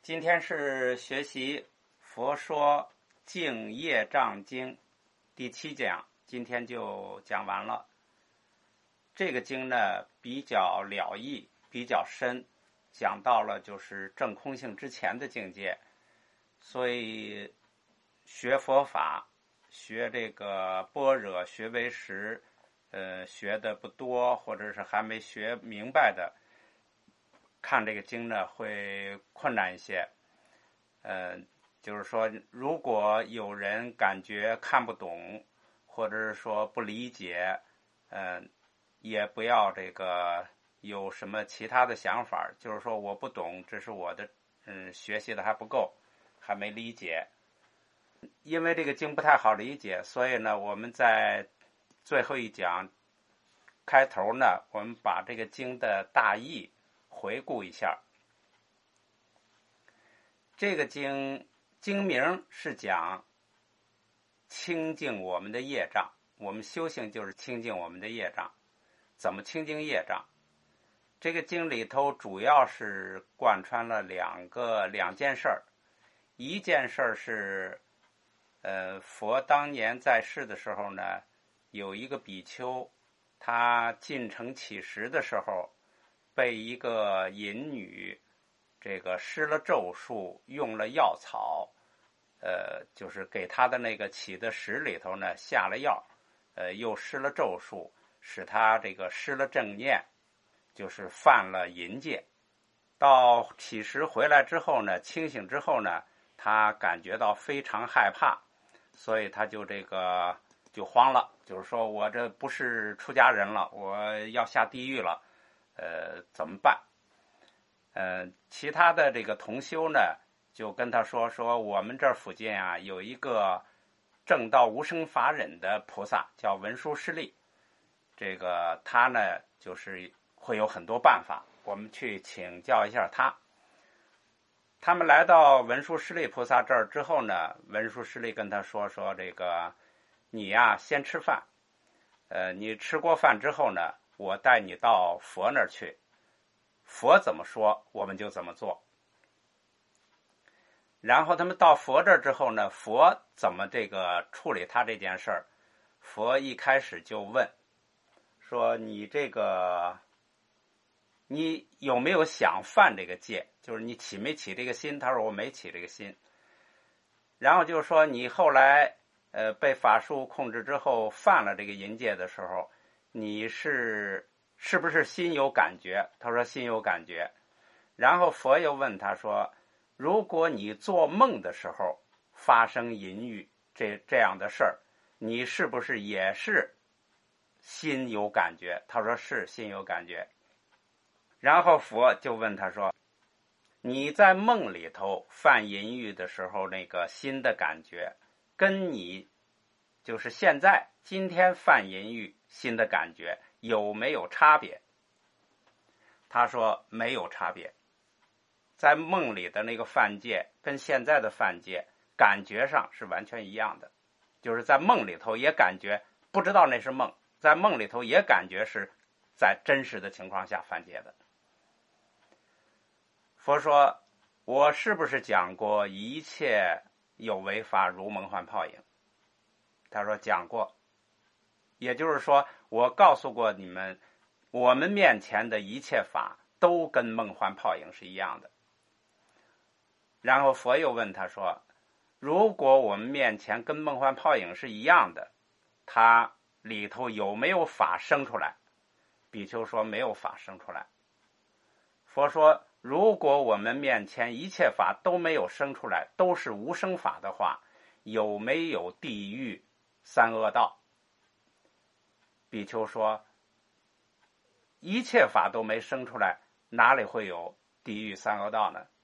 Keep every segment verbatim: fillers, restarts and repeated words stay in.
今天是学习《佛说净业障经》第七讲，今天就讲完了。这个经呢比较了义，比较深，讲到了就是证空性之前的境界，所以学佛法、学这个般若、学唯识，呃，学的不多，或者是还没学明白的，看这个经呢会困难一些。呃，就是说，如果有人感觉看不懂，或者是说不理解，呃，也不要这个有什么其他的想法，就是说我不懂，这是我的嗯学习的还不够，还没理解。因为这个经不太好理解，所以呢，我们在最后一讲开头呢，我们把这个经的大意回顾一下。这个经经名是讲清净我们的业障，我们修行就是清净我们的业障。怎么清净业障？这个经里头主要是贯穿了两个两件事儿。一件事儿是，呃，佛当年在世的时候呢，有一个比丘，他进城乞食的时候，被一个淫女这个施了咒术，用了药草，呃，就是给他的那个起的食里头呢下了药，呃，又施了咒术，使他这个失了正念，就是犯了淫戒。到乞食回来之后呢，清醒之后呢，他感觉到非常害怕，所以他就这个就慌了，就是说我这不是出家人了，我要下地狱了，呃，怎么办？呃，其他的这个同修呢，就跟他说说我们这儿附近啊有一个正道无生法忍的菩萨，叫文殊师利。这个他呢，就是会有很多办法，我们去请教一下他。他们来到文殊师利菩萨这儿之后呢，文殊师利跟他说说这个你呀先吃饭，呃，你吃过饭之后呢，我带你到佛那儿去。佛怎么说我们就怎么做。然后他们到佛这儿之后呢，佛怎么这个处理他这件事儿？佛一开始就问说你这个你有没有想犯这个戒，就是你起没起这个心？他说我没起这个心。然后就说你后来呃被法术控制之后犯了这个淫戒的时候，你是是不是心有感觉？他说心有感觉。然后佛又问他说，如果你做梦的时候发生淫欲这这样的事儿，你是不是也是心有感觉？他说是心有感觉。然后佛就问他说，你在梦里头犯淫欲的时候那个心的感觉，跟你就是现在今天犯淫欲心的感觉有没有差别？他说没有差别。在梦里的那个犯戒跟现在的犯戒感觉上是完全一样的，就是在梦里头也感觉不知道那是梦，在梦里头也感觉是在真实的情况下犯戒的。佛说，我是不是讲过一切有为法如梦幻泡影？他说讲过。也就是说，我告诉过你们，我们面前的一切法都跟梦幻泡影是一样的。然后佛又问他说，如果我们面前跟梦幻泡影是一样的，它里头有没有法生出来？比丘说没有法生出来。佛说，如果我们面前一切法都没有生出来，都是无生法的话，有没有地狱三恶道？比丘说，一切法都没生出来，哪里会有地狱三恶道呢？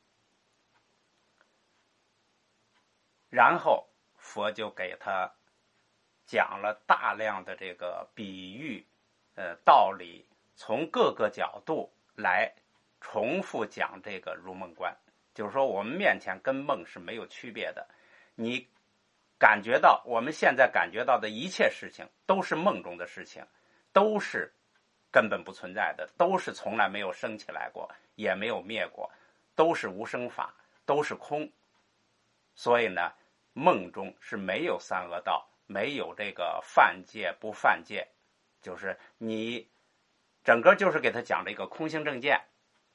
然后佛就给他讲了大量的这个比喻，呃，道理，从各个角度来重复讲这个如梦观。就是说我们面前跟梦是没有区别的，你感觉到我们现在感觉到的一切事情都是梦中的事情，都是根本不存在的，都是从来没有升起来过，也没有灭过， 都是无生法，都是空。所以呢，梦中是没有三恶道，没有这个犯戒不犯戒，就是你整个就是给他讲这个空性正见，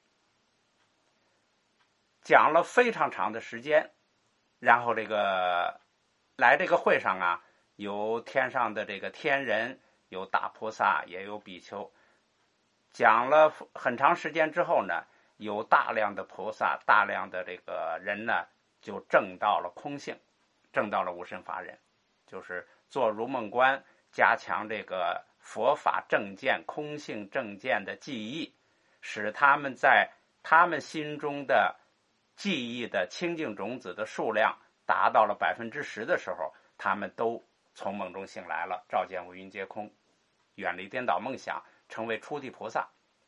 讲了非常长的时间。然后这个来这个会上啊，有天上的这个天人，有大菩萨，也有比丘。讲了很长时间之后呢，有大量的菩萨，大量的这个人呢，就证到了空性，证到了无生法忍，就是做如梦观，加强这个佛法正见、空性正见的记忆，使他们在他们心中的记忆的清净种子的数量达到了百分之十的时候，他们都从梦中醒来了，照见五蕴皆空，远离颠倒梦想，成为初地菩萨。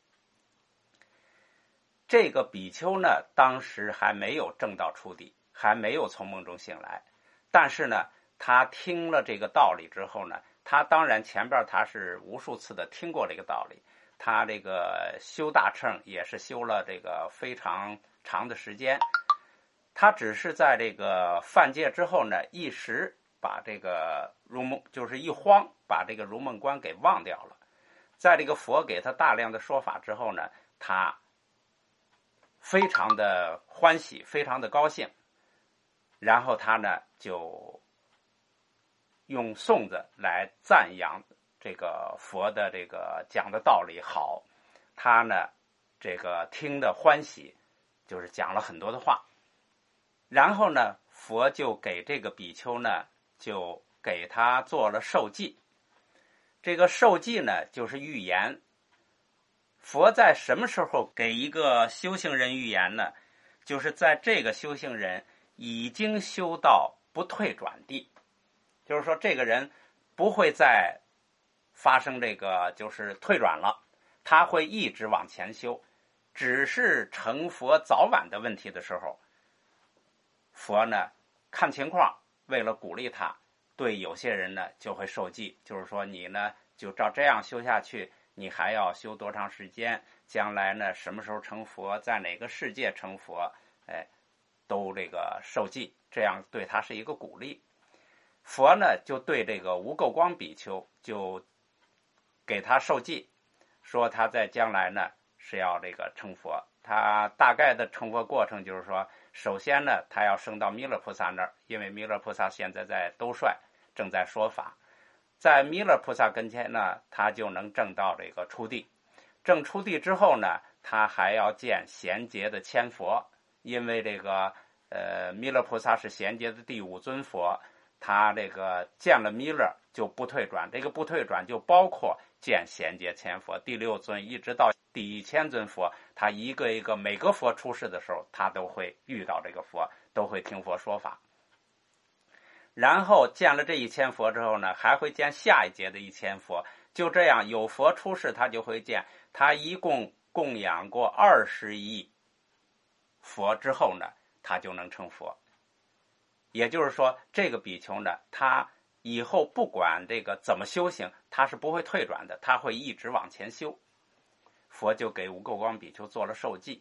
这个比丘呢，当时还没有证到初地，还没有从梦中醒来，但是呢，他听了这个道理之后呢，他当然前边他是无数次的听过这个道理，他这个修大乘也是修了这个非常长的时间，他只是在这个犯戒之后呢，一时把这个如梦，就是一慌，把这个如梦观给忘掉了。在这个佛给他大量的说法之后呢，他非常的欢喜，非常的高兴，然后他呢就用颂子来赞扬这个佛的这个讲的道理好，他呢这个听的欢喜，就是讲了很多的话。然后呢，佛就给这个比丘呢，就给他做了授记。这个授记呢，就是预言。佛在什么时候给一个修行人预言呢？就是在这个修行人已经修到不退转地，就是说这个人不会再发生这个就是退转了，他会一直往前修，只是成佛早晚的问题的时候，佛呢看情况，为了鼓励他，对有些人呢就会授记，就是说你呢就照这样修下去，你还要修多长时间，将来呢什么时候成佛，在哪个世界成佛，哎，都这个授记，这样对他是一个鼓励。佛呢就对这个无垢光比丘就给他授记，说他在将来呢是要这个成佛。他大概的成佛过程就是说，首先呢他要升到弥勒菩萨那儿，因为弥勒菩萨现在在兜率，正在说法。在弥勒菩萨跟前呢，他就能证到这个初地。证初地之后呢，他还要见贤劫的千佛，因为这个呃弥勒菩萨是贤劫的第五尊佛，他这个见了弥勒就不退转，这个不退转就包括见贤劫千佛，第六尊一直到第一千尊佛，他一个一个每个佛出世的时候，他都会遇到这个佛，都会听佛说法。然后见了这一千佛之后呢，还会见下一节的一千佛，就这样有佛出世他就会见，他一共供养过二十亿佛之后呢，他就能成佛。也就是说，这个比丘呢，他以后不管这个怎么修行，他是不会退转的，他会一直往前修。佛就给无垢光比丘做了授记。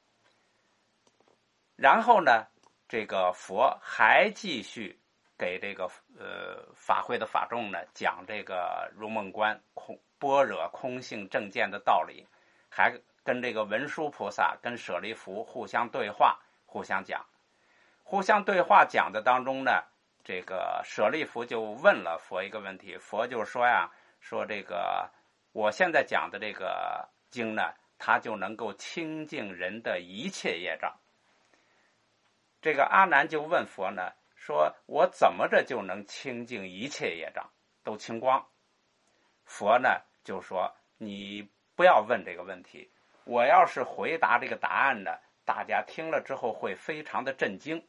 然后呢，这个佛还继续给这个呃法会的法众呢讲这个如梦观空般若空性正见的道理，还跟这个文殊菩萨跟舍利弗互相对话，互相讲。互相对话讲的当中呢，这个舍利弗就问了佛一个问题，佛就说呀，说这个我现在讲的这个经呢，它就能够清净人的一切业障。这个阿难就问佛呢，说我怎么着就能清净一切业障，都清光？佛呢就说，你不要问这个问题，我要是回答这个答案呢，大家听了之后会非常的震惊。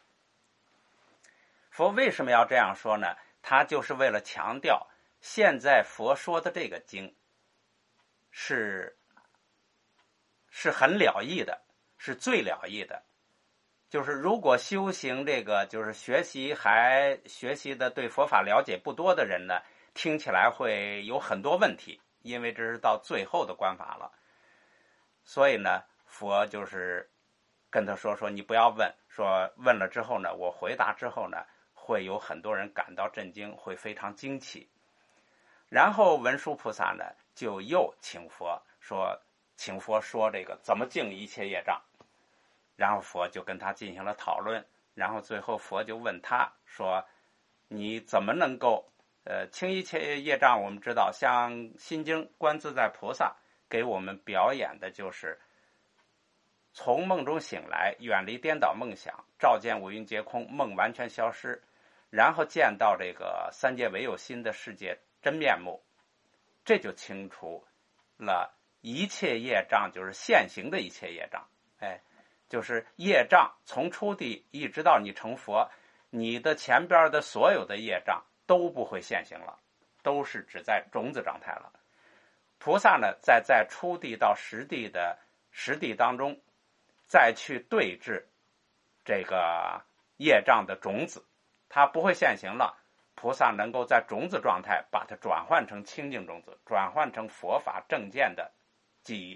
佛为什么要这样说呢？他就是为了强调，现在佛说的这个经是是很了义的，是最了义的。就是如果修行这个就是学习还学习的对佛法了解不多的人呢，听起来会有很多问题，因为这是到最后的观法了。所以呢，佛就是跟他说说你不要问，说问了之后呢，我回答之后呢，会有很多人感到震惊，会非常惊奇。然后文殊菩萨呢，就又请佛说，请佛说这个怎么净一切业障。然后佛就跟他进行了讨论，然后最后佛就问他说，你怎么能够呃清一切业障？我们知道像心经观自在菩萨给我们表演的就是从梦中醒来，远离颠倒梦想，照见五蕴皆空，梦完全消失，然后见到这个三界唯有心的世界真面目，这就清除了一切业障，就是现行的一切业障。哎，就是业障从初地一直到你成佛，你的前边的所有的业障都不会现行了，都是只在种子状态了。菩萨呢，在在初地到实地的实地当中，再去对治这个业障的种子，它不会现行了。菩萨能够在种子状态把它转换成清净种子，转换成佛法正见的记忆，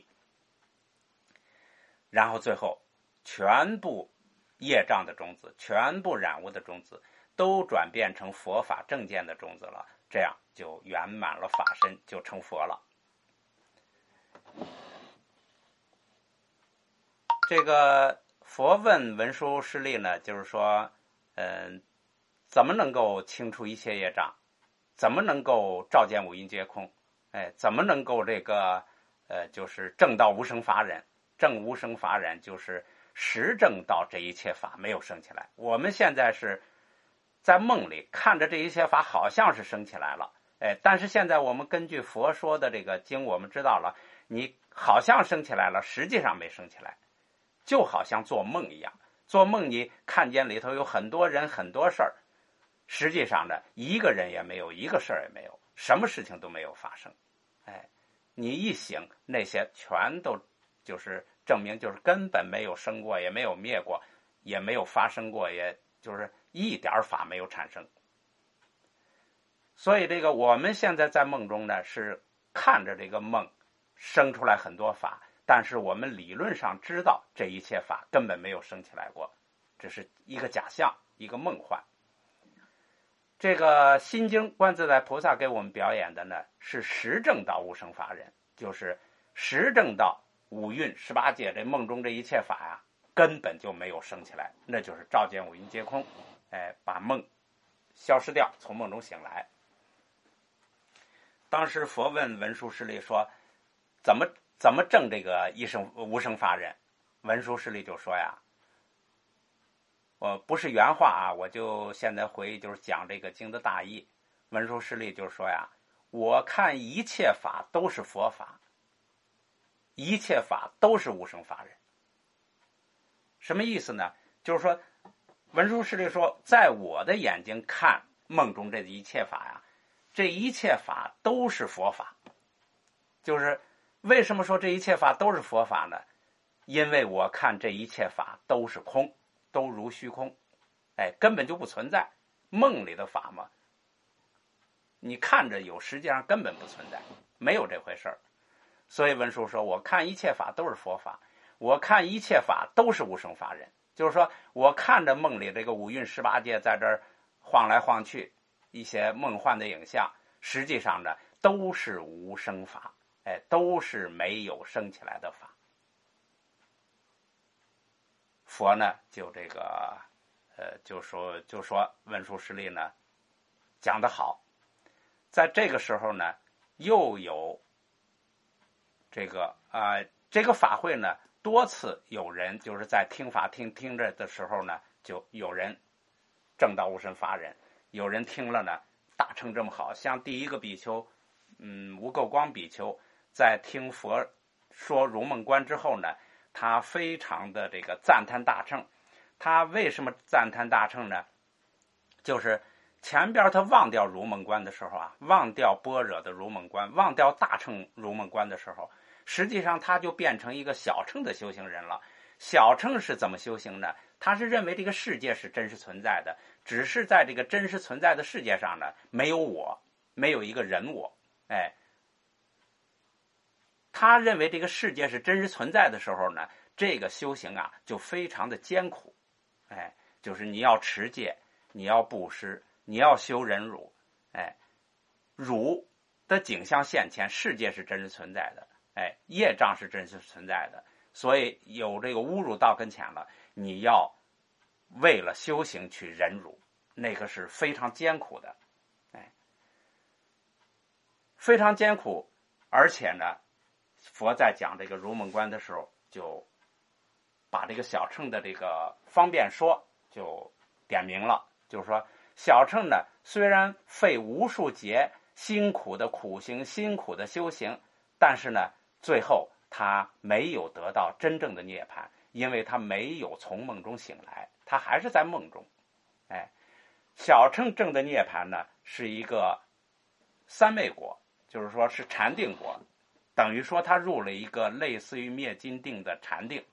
然后最后全部业障的种子，全部染污的种子都转变成佛法正见的种子了，这样就圆满了法身，就成佛了。这个佛问文殊师利呢，就是说嗯，怎么能够清除一切业障，怎么能够照见五蕴皆空，哎，怎么能够这个呃，就是证到无生法忍。证无生法忍就是实证到这一切法没有升起来。我们现在是在梦里看着这一切法好像是升起来了，哎，但是现在我们根据佛说的这个经，我们知道了，你好像升起来了，实际上没升起来，就好像做梦一样。做梦你看见里头有很多人很多事儿，实际上呢，一个人也没有，一个事儿也没有，什么事情都没有发生。哎，你一醒，那些全都就是证明就是根本没有生过，也没有灭过，也没有发生过，也就是一点法没有产生。所以这个我们现在在梦中呢，是看着这个梦生出来很多法，但是我们理论上知道这一切法根本没有生起来过，这是一个假象，一个梦幻。这个心经观自在菩萨给我们表演的呢，是实证到无生法忍，就是实证到五蕴十八界这梦中这一切法呀，根本就没有生起来，那就是照见五蕴皆空，哎，把梦消失掉，从梦中醒来。当时佛问文殊师利说，怎么怎么证这个一生无生法忍？文殊师利就说呀，我不是原话啊，我就现在回忆就是讲这个经的大意。文殊师利就说呀，我看一切法都是佛法，一切法都是无生法忍。什么意思呢？就是说文殊师利说，在我的眼睛看梦中这一切法呀，这一切法都是佛法。就是为什么说这一切法都是佛法呢？因为我看这一切法都是空，都如虚空，哎，根本就不存在。梦里的法嘛，你看着有，实际上根本不存在，没有这回事儿。所以文殊说，我看一切法都是佛法，我看一切法都是无生法忍。就是说我看着梦里这个五蕴十八界在这儿晃来晃去，一些梦幻的影像，实际上呢都是无生法，哎，都是没有生起来的法。佛呢就这个呃就说就说文殊师利呢讲得好。在这个时候呢，又有这个啊、呃、这个法会呢，多次有人就是在听法听听着的时候呢，就有人证到无生法忍，有人听了呢大乘这么好。像第一个比丘嗯无垢光比丘在听佛说如梦观之后呢，他非常的这个赞叹大乘。他为什么赞叹大乘呢？就是前边他忘掉如梦观的时候啊，忘掉般若的如梦观，忘掉大乘如梦观的时候，实际上他就变成一个小乘的修行人了。小乘是怎么修行呢？他是认为这个世界是真实存在的，只是在这个真实存在的世界上呢，没有我，没有一个人我，哎，他认为这个世界是真实存在的时候呢， 这个修行啊就非常的艰苦，哎，就是你要持戒，你要布施，你要修忍辱，哎，辱的景象现前，世界是真实存在的，哎，业障是真实存在的，所以有这个侮辱到跟前了，你要为了修行去忍辱，那个是非常艰苦的，哎，非常艰苦，而且呢，佛在讲这个如梦观的时候，就把这个小乘的这个方便说就点明了，就是说小乘呢虽然费无数劫辛苦的苦行，辛苦的修行，但是呢最后他没有得到真正的涅槃，因为他没有从梦中醒来，他还是在梦中。哎，小乘证的涅槃呢是一个三昧果，就是说是禅定果，等于说他入了一个类似于灭尽定的禅定。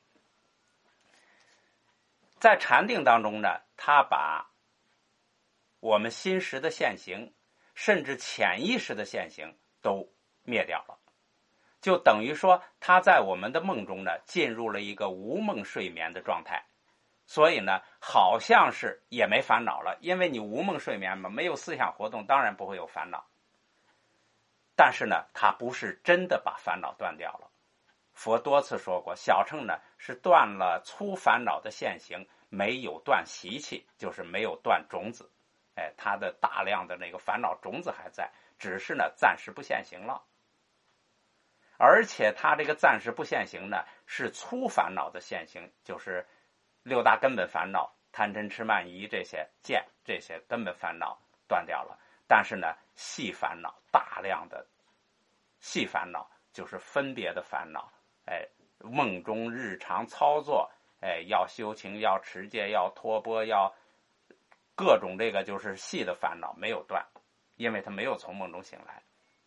在禅定当中呢，他把我们心识的现行，甚至潜意识的现行都灭掉了，就等于说他在我们的梦中呢进入了一个无梦睡眠的状态，所以呢好像是也没烦恼了，因为你无梦睡眠嘛，没有思想活动，当然不会有烦恼。但是呢他不是真的把烦恼断掉了，佛多次说过，小乘呢是断了粗烦恼的现行，没有断习气，就是没有断种子，哎，他的大量的那个烦恼种子还在，只是呢暂时不现行了。而且他这个暂时不现行呢是粗烦恼的现行，就是六大根本烦恼，贪嗔痴慢疑这些见这些根本烦恼断掉了，但是呢细烦恼，大量的细烦恼就是分别的烦恼，哎，梦中日常操作，哎，要修行，要持戒，要托钵，要各种这个就是细的烦恼没有断，因为他没有从梦中醒来。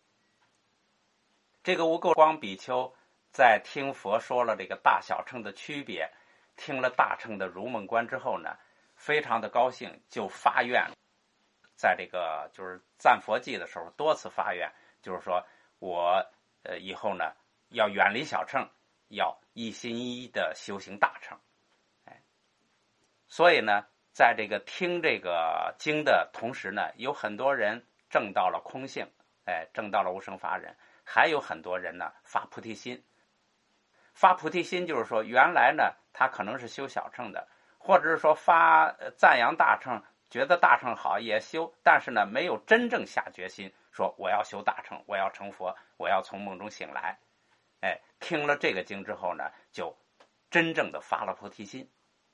这个无垢光比丘在听佛说了这个大小乘的区别，听了大乘的如梦观之后呢，非常的高兴，就发愿，在这个就是赞佛记的时候多次发愿，就是说我呃以后呢要远离小乘，要一心一意的修行大乘。哎，所以呢在这个听这个经的同时呢，有很多人证到了空性，哎，证到了无生法忍，还有很多人呢发菩提心。发菩提心就是说原来呢他可能是修小乘的，或者是说发赞扬大乘，觉得大乘好也修，但是呢没有真正下决心说我要修大乘，我要成佛，我要从梦中醒来。哎，听了这个经之后呢，就真正的发了菩提心。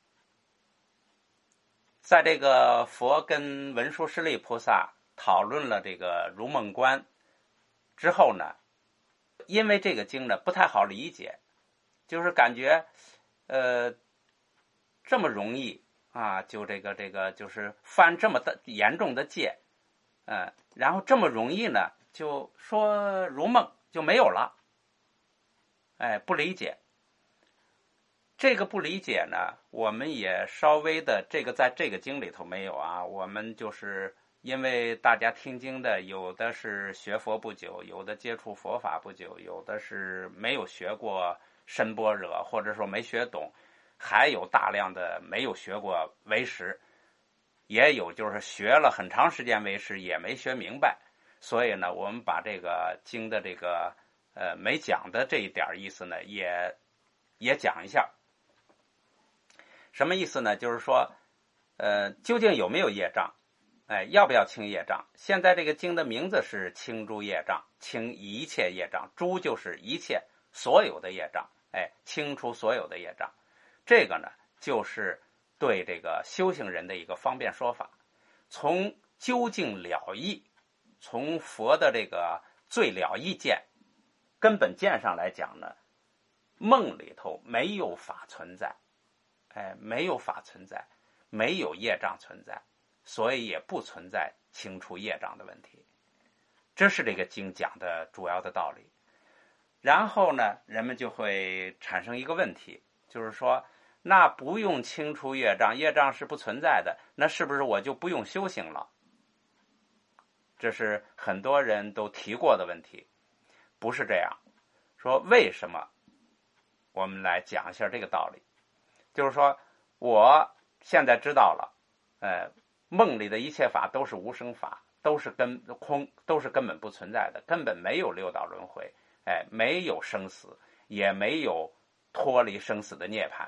在这个佛跟文殊师利菩萨讨论了这个如梦观之后呢，因为这个经呢不太好理解，就是感觉呃这么容易啊，就这个这个就是犯这么的严重的戒，嗯、呃，然后这么容易呢就说如梦就没有了，哎，不理解。这个不理解呢，我们也稍微的这个在这个经里头没有啊，我们就是因为大家听经的有的是学佛不久，有的接触佛法不久，有的是没有学过深般若，或者说没学懂，还有大量的没有学过唯识，也有就是学了很长时间唯识也没学明白。所以呢我们把这个经的这个呃没讲的这一点意思呢也也讲一下。什么意思呢？就是说呃究竟有没有业障，哎，要不要清业障？现在这个经的名字是清诸业障，清一切业障，诸就是一切所有的业障，哎，清除所有的业障。这个呢就是对这个修行人的一个方便说法。从究竟了义，从佛的这个最了义见根本见上来讲呢，梦里头没有法存在，哎，没有法存在，没有业障存在，所以也不存在清除业障的问题。这是这个经讲的主要的道理。然后呢人们就会产生一个问题，就是说那不用清除业障，业障是不存在的，那是不是我就不用修行了？这是很多人都提过的问题。不是这样说，为什么我们来讲一下这个道理，就是说我现在知道了，呃，梦里的一切法都是无生法，都是根空，都是根本不存在的，根本没有六道轮回，哎，没有生死，也没有脱离生死的涅槃。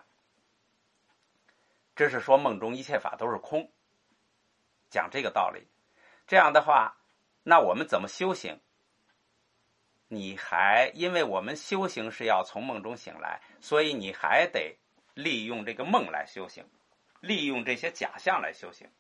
这是说梦中一切法都是空，讲这个道理。这样的话，那我们怎么修行？你还因为我们修行是要从梦中醒来，所以你还得利用这个梦来修行，利用这些假象来修行。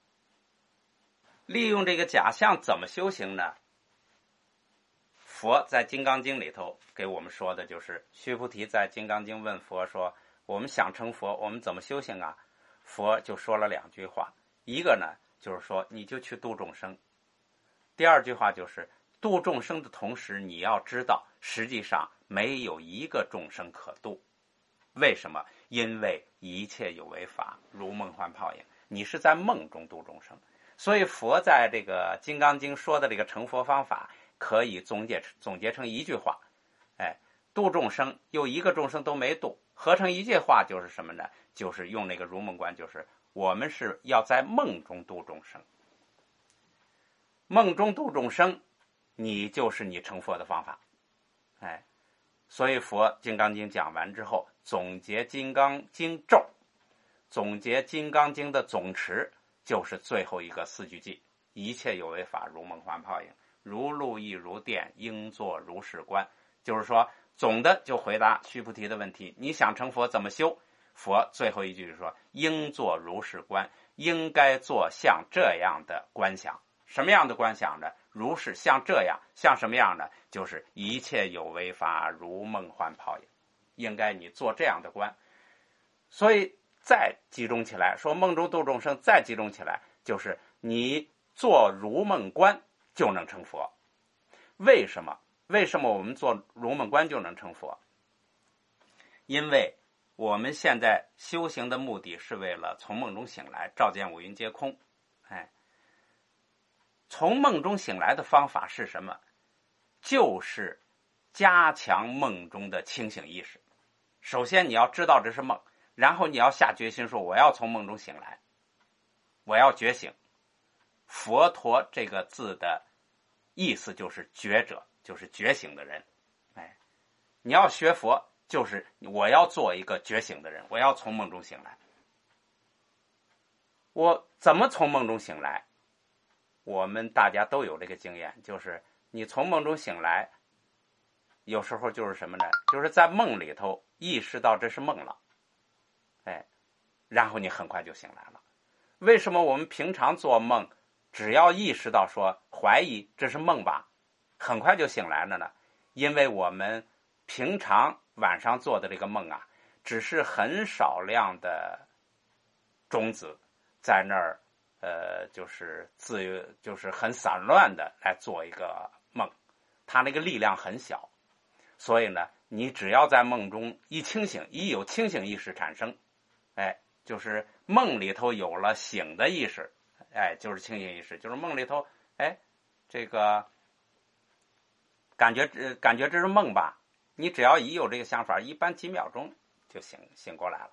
利用这个假象怎么修行呢？佛在《金刚经》里头给我们说的就是，须菩提在《金刚经》问佛说，我们想成佛，我们怎么修行啊？佛就说了两句话，一个呢就是说你就去度众生，第二句话就是度众生的同时，你要知道实际上没有一个众生可度。为什么？因为一切有为法如梦幻泡影，你是在梦中度众生。所以佛在这个《金刚经》说的这个成佛方法可以总结总结成一句话，哎，度众生又一个众生都没度，合成一句话就是什么呢？就是用那个如梦观，就是我们是要在梦中度众生。梦中度众生，你就是你成佛的方法。哎，所以佛《金刚经》讲完之后，总结《金刚经》咒，总结《金刚经》的总持，就是最后一个四句偈：一切有为法如梦幻泡影，如露亦如电，应作如是观。就是说，总的就回答须菩提的问题：你想成佛怎么修？佛最后一句说：应作如是观，应该做像这样的观想。什么样的观想呢？如是像这样，像什么样呢？就是一切有为法如梦幻泡影，应该你做这样的观。所以再集中起来说，梦中度众生，再集中起来就是你做如梦观就能成佛。为什么？为什么我们做如梦观就能成佛？因为我们现在修行的目的是为了从梦中醒来，照见五蕴皆空。哎，从梦中醒来的方法是什么？就是加强梦中的清醒意识。首先你要知道这是梦，然后你要下决心说我要从梦中醒来，我要觉醒。佛陀这个字的意思就是觉者，就是觉醒的人。哎，你要学佛，就是我要做一个觉醒的人，我要从梦中醒来。我怎么从梦中醒来？我们大家都有这个经验，就是你从梦中醒来，有时候就是什么呢？就是在梦里头意识到这是梦了，哎，然后你很快就醒来了。为什么我们平常做梦，只要意识到说怀疑这是梦吧，很快就醒来了呢？因为我们平常晚上做的这个梦啊，只是很少量的种子在那儿，呃，就是自就是很散乱的来做一个梦，它那个力量很小，所以呢，你只要在梦中一清醒，一有清醒意识产生，哎，就是梦里头有了醒的意识，哎，就是清醒意识，就是梦里头，哎，这个感觉呃感觉这是梦吧？你只要一有这个想法，一般几秒钟就醒醒过来了。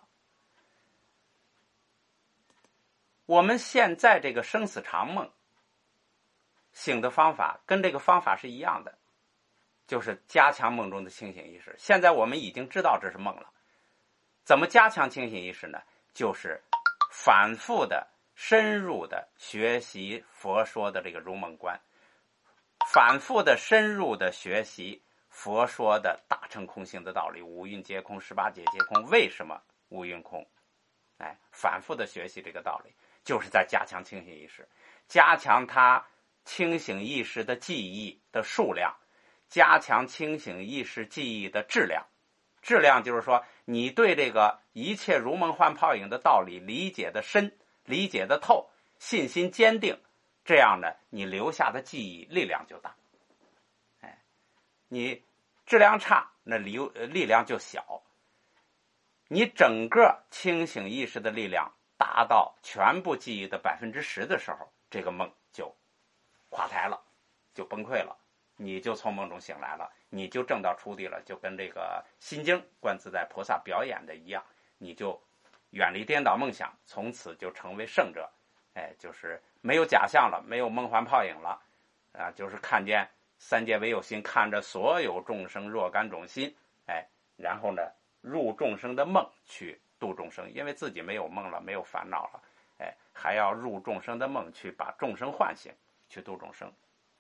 我们现在这个生死长梦醒的方法跟这个方法是一样的，就是加强梦中的清醒意识。现在我们已经知道这是梦了，怎么加强清醒意识呢？就是反复的深入的学习佛说的这个如梦观，反复的深入的学习佛说的大乘空性的道理，五蕴皆空，十八界皆空。为什么五蕴空？哎，反复的学习这个道理，就是在加强清醒意识，加强他清醒意识的记忆的数量，加强清醒意识记忆的质量。质量就是说，你对这个一切如梦幻泡影的道理理解的深，理解的透，信心坚定，这样呢，你留下的记忆力量就大。哎，你质量差，那力力量就小。你整个清醒意识的力量达到全部记忆的百分之十的时候，这个梦就垮台了，就崩溃了，你就从梦中醒来了， 你就证到初地了，就跟这个心经观自在菩萨表演的一样，你就远离颠倒梦想，从此就成为圣者。哎，就是没有假象了，没有梦幻泡影了啊，就是看见三界唯有心，看着所有众生若干种心，哎，然后呢入众生的梦去度众生，因为自己没有梦了，没有烦恼了，哎，还要入众生的梦去把众生唤醒，去度众生。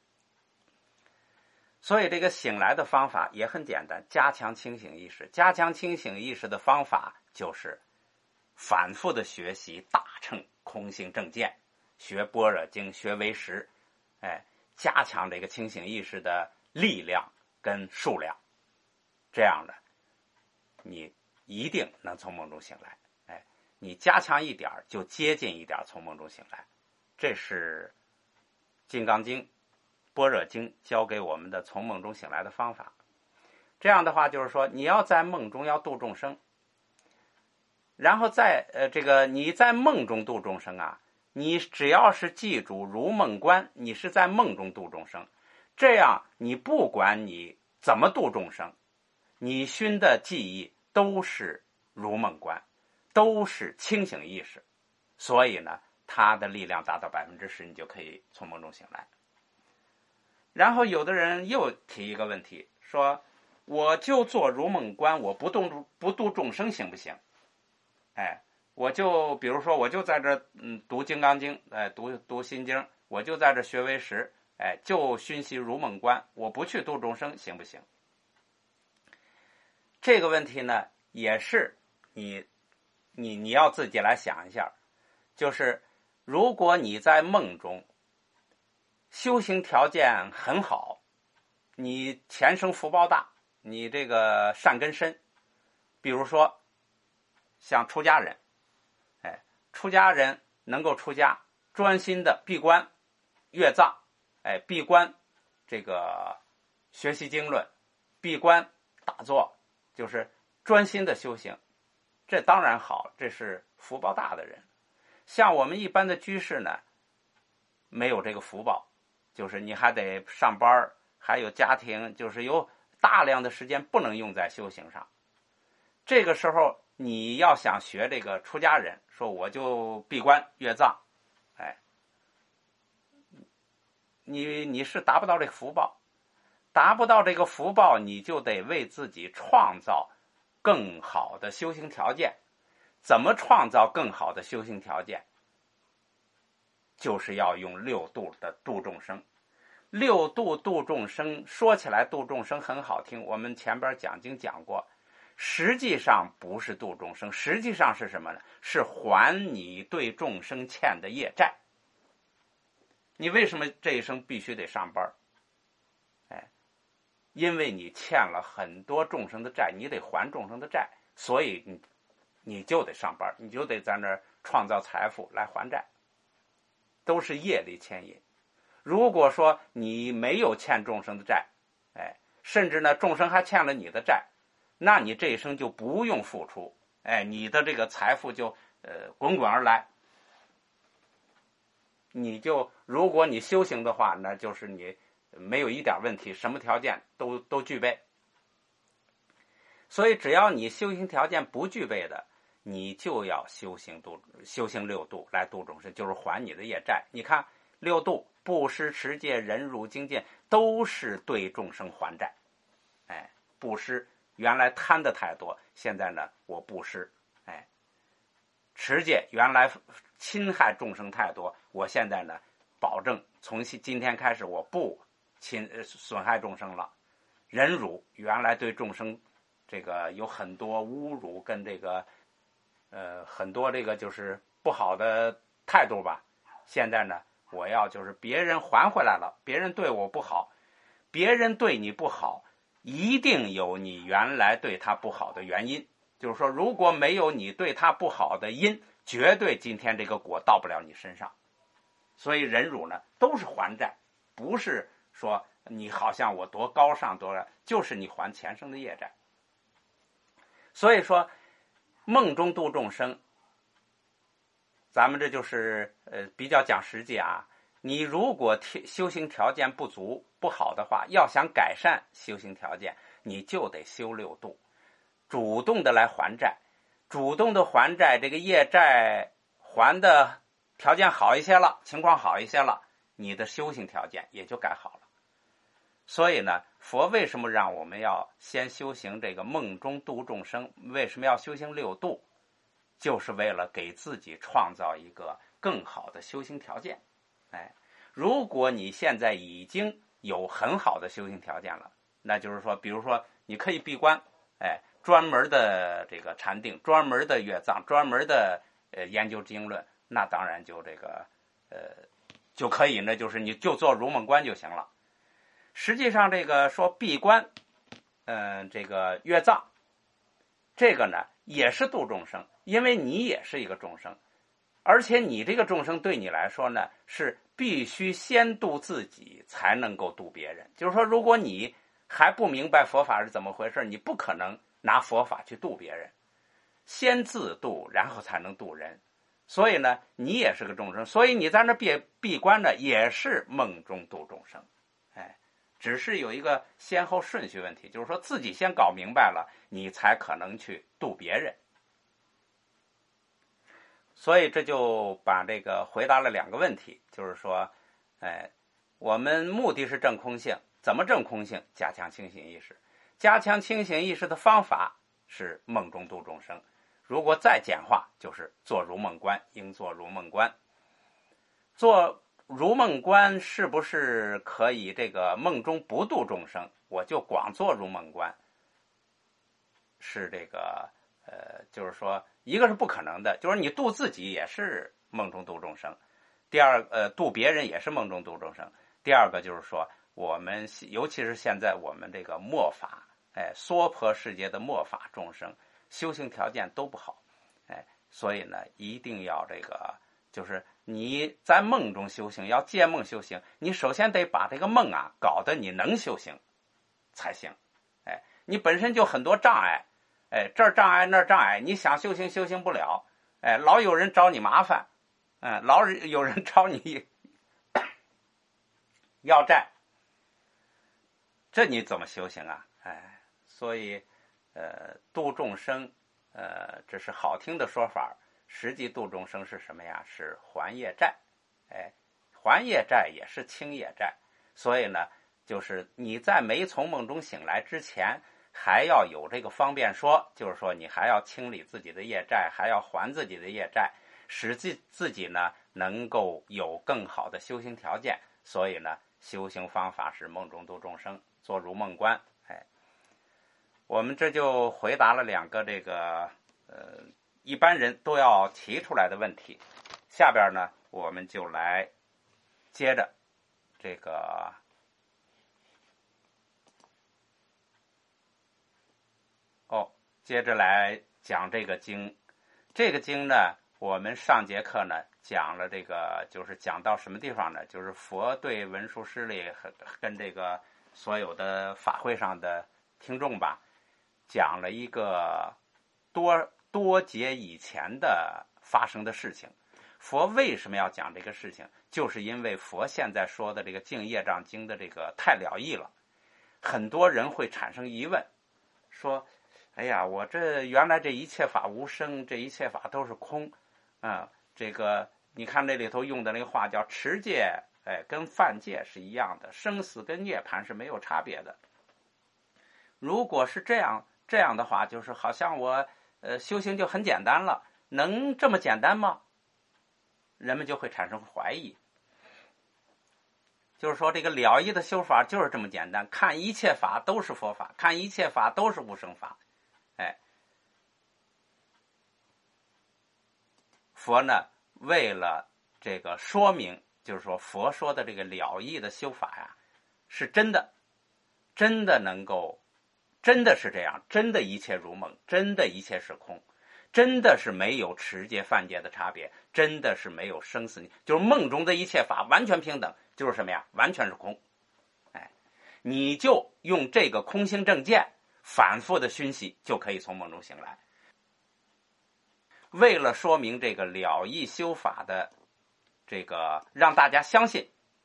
所以这个醒来的方法也很简单，加强清醒意识。加强清醒意识的方法就是反复的学习大乘空性正见，学般若经，学唯识，哎，加强这个清醒意识的力量跟数量，这样的你一定能从梦中醒来。哎，你加强一点就接近一点从梦中醒来，这是《金刚经》般若经教给我们的从梦中醒来的方法。这样的话就是说，你要在梦中要度众生，然后在呃这个你在梦中度众生啊，你只要是记住如梦观，你是在梦中度众生，这样你不管你怎么度众生，你熏的记忆都是如梦观，都是清醒意识，所以呢它的力量达到百分之十，你就可以从梦中醒来。然后有的人又提一个问题，说我就做如梦观，我不动不度众生行不行？哎，我就比如说我就在这嗯读金刚经，哎读读心经，我就在这学唯识，哎就熏习如梦观，我不去度众生行不行？这个问题呢也是你你你要自己来想一下，就是如果你在梦中修行条件很好，你前生福报大，你这个善根深，比如说像出家人，哎，出家人能够出家，专心的闭关阅藏，哎，闭关这个学习经论，闭关打坐，就是专心的修行，这当然好，这是福报大的人。像我们一般的居士呢，没有这个福报，就是你还得上班，还有家庭，就是有大量的时间不能用在修行上。这个时候你要想学这个出家人，说我就闭关阅藏，哎，你你是达不到这个福报，达不到这个福报，你就得为自己创造更好的修行条件。怎么创造更好的修行条件？就是要用六度的度众生。六度度众生，说起来度众生很好听，我们前边讲经讲过，实际上不是度众生，实际上是什么呢？是还你对众生欠的业债。你为什么这一生必须得上班？哎，因为你欠了很多众生的债，你得还众生的债，所以你你就得上班，你就得在那儿创造财富来还债，都是业力牵引。如果说你没有欠众生的债，哎，甚至呢众生还欠了你的债，那你这一生就不用付出，哎，你的这个财富就呃滚滚而来。你就如果你修行的话，那就是你没有一点问题，什么条件都都具备。所以只要你修行条件不具备的，你就要修行度修行六度来度众生，就是还你的业债。你看六度，布施、持戒、忍辱、精进，都是对众生还债。哎，布施原来贪的太多，现在呢我布施。哎，持戒原来侵害众生太多，我现在呢保证从今天开始我不侵损害众生了。忍辱原来对众生这个有很多侮辱跟这个呃很多这个就是不好的态度吧，现在呢我要就是别人还回来了，别人对我不好，别人对你不好一定有你原来对他不好的原因，就是说如果没有你对他不好的因，绝对今天这个果到不了你身上。所以忍辱呢都是还债，不是说你好像我多高尚多少，就是你还前生的业债。所以说梦中度众生，咱们这就是呃比较讲实际啊。 你如果修行条件不足不好的话，要想改善修行条件，你就得修六度，主动的来还债，主动的还债，这个业债还的条件好一些了，情况好一些了，你的修行条件也就改好了。所以呢，佛为什么让我们要先修行这个梦中度众生？为什么要修行六度？就是为了给自己创造一个更好的修行条件。哎，如果你现在已经有很好的修行条件了，那就是说，比如说你可以闭关，哎，专门的这个禅定，专门的阅藏，专门的呃研究经论，那当然就这个呃就可以呢，就是你就做如梦观就行了。实际上，这个说闭关，嗯、呃，这个阅藏，这个呢也是度众生，因为你也是一个众生，而且你这个众生对你来说呢，是必须先度自己才能够度别人。就是说，如果你还不明白佛法是怎么回事，你不可能拿佛法去度别人，先自度，然后才能度人。所以呢，你也是个众生，所以你在那闭闭关呢，也是梦中度众生。哎。只是有一个先后顺序问题，就是说自己先搞明白了，你才可能去度别人。所以这就把这个回答了两个问题，就是说，哎，我们目的是证空性，怎么证空性？加强清醒意识，加强清醒意识的方法是梦中度众生。如果再简化，就是做如梦观，应做如梦观。做如梦观是不是可以这个梦中不度众生，我就光做如梦观？是这个呃，就是说，一个是不可能的，就是你度自己也是梦中度众生，第二呃度别人也是梦中度众生。第二个就是说，我们尤其是现在我们这个末法，哎，娑婆世界的末法众生，修行条件都不好，哎，所以呢，一定要这个就是。你在梦中修行，要借梦修行，你首先得把这个梦啊搞得你能修行才行。哎，你本身就很多障碍，哎，这儿障碍那儿障碍，你想修行修行不了，哎，老有人找你麻烦，嗯，老有人找你要债，这你怎么修行啊？哎，所以呃，度众生，呃，这是好听的说法。实际度众生是什么呀？是还业债，哎，还业债也是清业债。所以呢，就是你在没从梦中醒来之前，还要有这个方便说，就是说你还要清理自己的业债，还要还自己的业债，使自自己呢能够有更好的修行条件。所以呢，修行方法是梦中度众生，做如梦观。哎，我们这就回答了两个这个呃。一般人都要提出来的问题。下边呢，我们就来接着这个哦，接着来讲这个经。这个经呢，我们上节课呢讲了这个，就是讲到什么地方呢？就是佛对文殊师利和跟这个所有的法会上的听众吧，讲了一个多。多劫以前的发生的事情。佛为什么要讲这个事情？就是因为佛现在说的这个净业障经的这个太了义了，很多人会产生疑问，说哎呀，我这原来这一切法无生，这一切法都是空啊、嗯！这个你看这里头用的那个话叫持戒，哎，跟犯戒是一样的，生死跟涅槃是没有差别的。如果是这样这样的话，就是好像我呃，修行就很简单了，能这么简单吗？人们就会产生怀疑。就是说，这个了义的修法就是这么简单，看一切法都是佛法，看一切法都是无生法。哎，佛呢，为了这个说明，就是说，佛说的这个了义的修法呀，是真的，真的能够。真的是这样，真的一切如梦，真的一切是空，真的是没有持戒犯戒的差别，真的是没有生死，就是梦中的一切法完全平等，就是什么呀？完全是空。哎，你就用这个空性正见反复的熏习，就可以从梦中醒来。为了说明这个了义修法的这个，让大家相信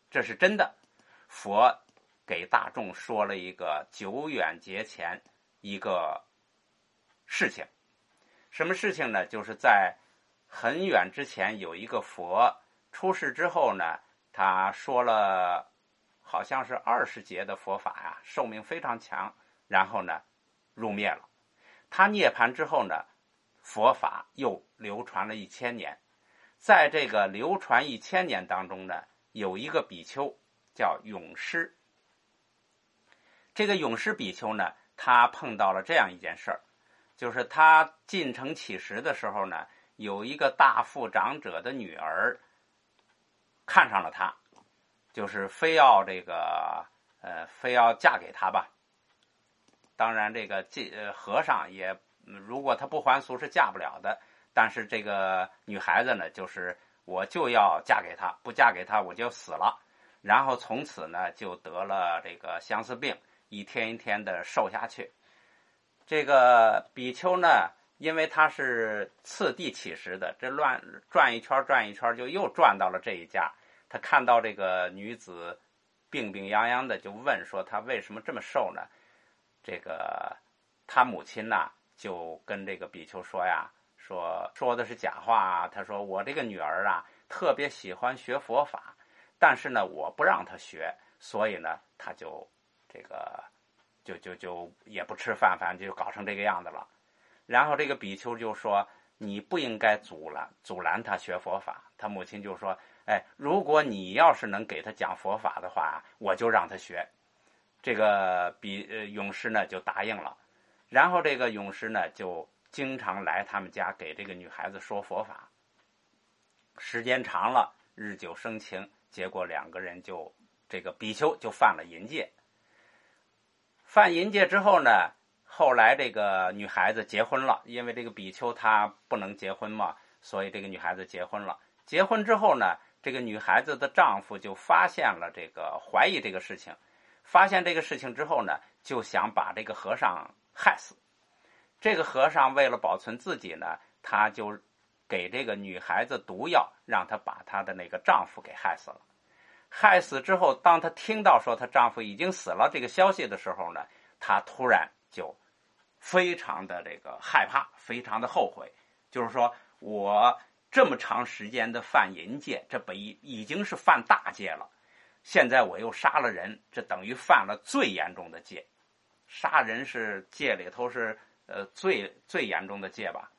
这是真的。佛给大众说了一个久远节前一个事情，什么事情呢？就是在很远之前有一个佛出世之后呢，他说了好像是二十节的佛法呀，寿命非常强，然后呢入灭了。他涅槃之后呢，佛法又流传了一千年。在这个流传一千年当中呢，有一个比丘叫永师。这个永师比丘呢，他碰到了这样一件事儿，就是他进城乞食的时候呢，有一个大富长者的女儿看上了他，就是非要这个呃非要嫁给他吧。当然这个呃和尚也如果他不还俗是嫁不了的，但是这个女孩子呢，就是我就要嫁给他，不嫁给他我就死了。然后从此呢就得了这个相思病，一天一天的瘦下去。这个比丘呢，因为他是次第乞食的，这乱转一圈转一圈就又转到了这一家。他看到这个女子病病殃殃的，就问说她为什么这么瘦呢？这个他母亲呢就跟这个比丘说呀，说说的是假话啊。他说我这个女儿啊特别喜欢学佛法，但是呢我不让她学，所以呢她就这个就就就也不吃饭，反正就搞成这个样子了。然后这个比丘就说你不应该阻拦阻拦她学佛法。他母亲就说，哎，如果你要是能给她讲佛法的话，我就让她学。这个比呃勇士呢就答应了。然后这个勇士呢就经常来他们家给这个女孩子说佛法。时间长了，日久生情，结果两个人就这个比丘就犯了淫戒。犯淫戒之后呢，后来这个女孩子结婚了，因为这个比丘她不能结婚嘛，所以这个女孩子结婚了。结婚之后呢，这个女孩子的丈夫就发现了这个怀疑这个事情，发现这个事情之后呢，就想把这个和尚害死。这个和尚为了保存自己呢，他就给这个女孩子毒药，让她把她的那个丈夫给害死了。害死之后，当她听到说她丈夫已经死了这个消息的时候呢，她突然就非常的这个害怕，非常的后悔，就是说我这么长时间的犯淫戒，这本已经是犯大戒了，现在我又杀了人，这等于犯了最严重的戒。杀人是戒里头是呃最最严重的戒吧。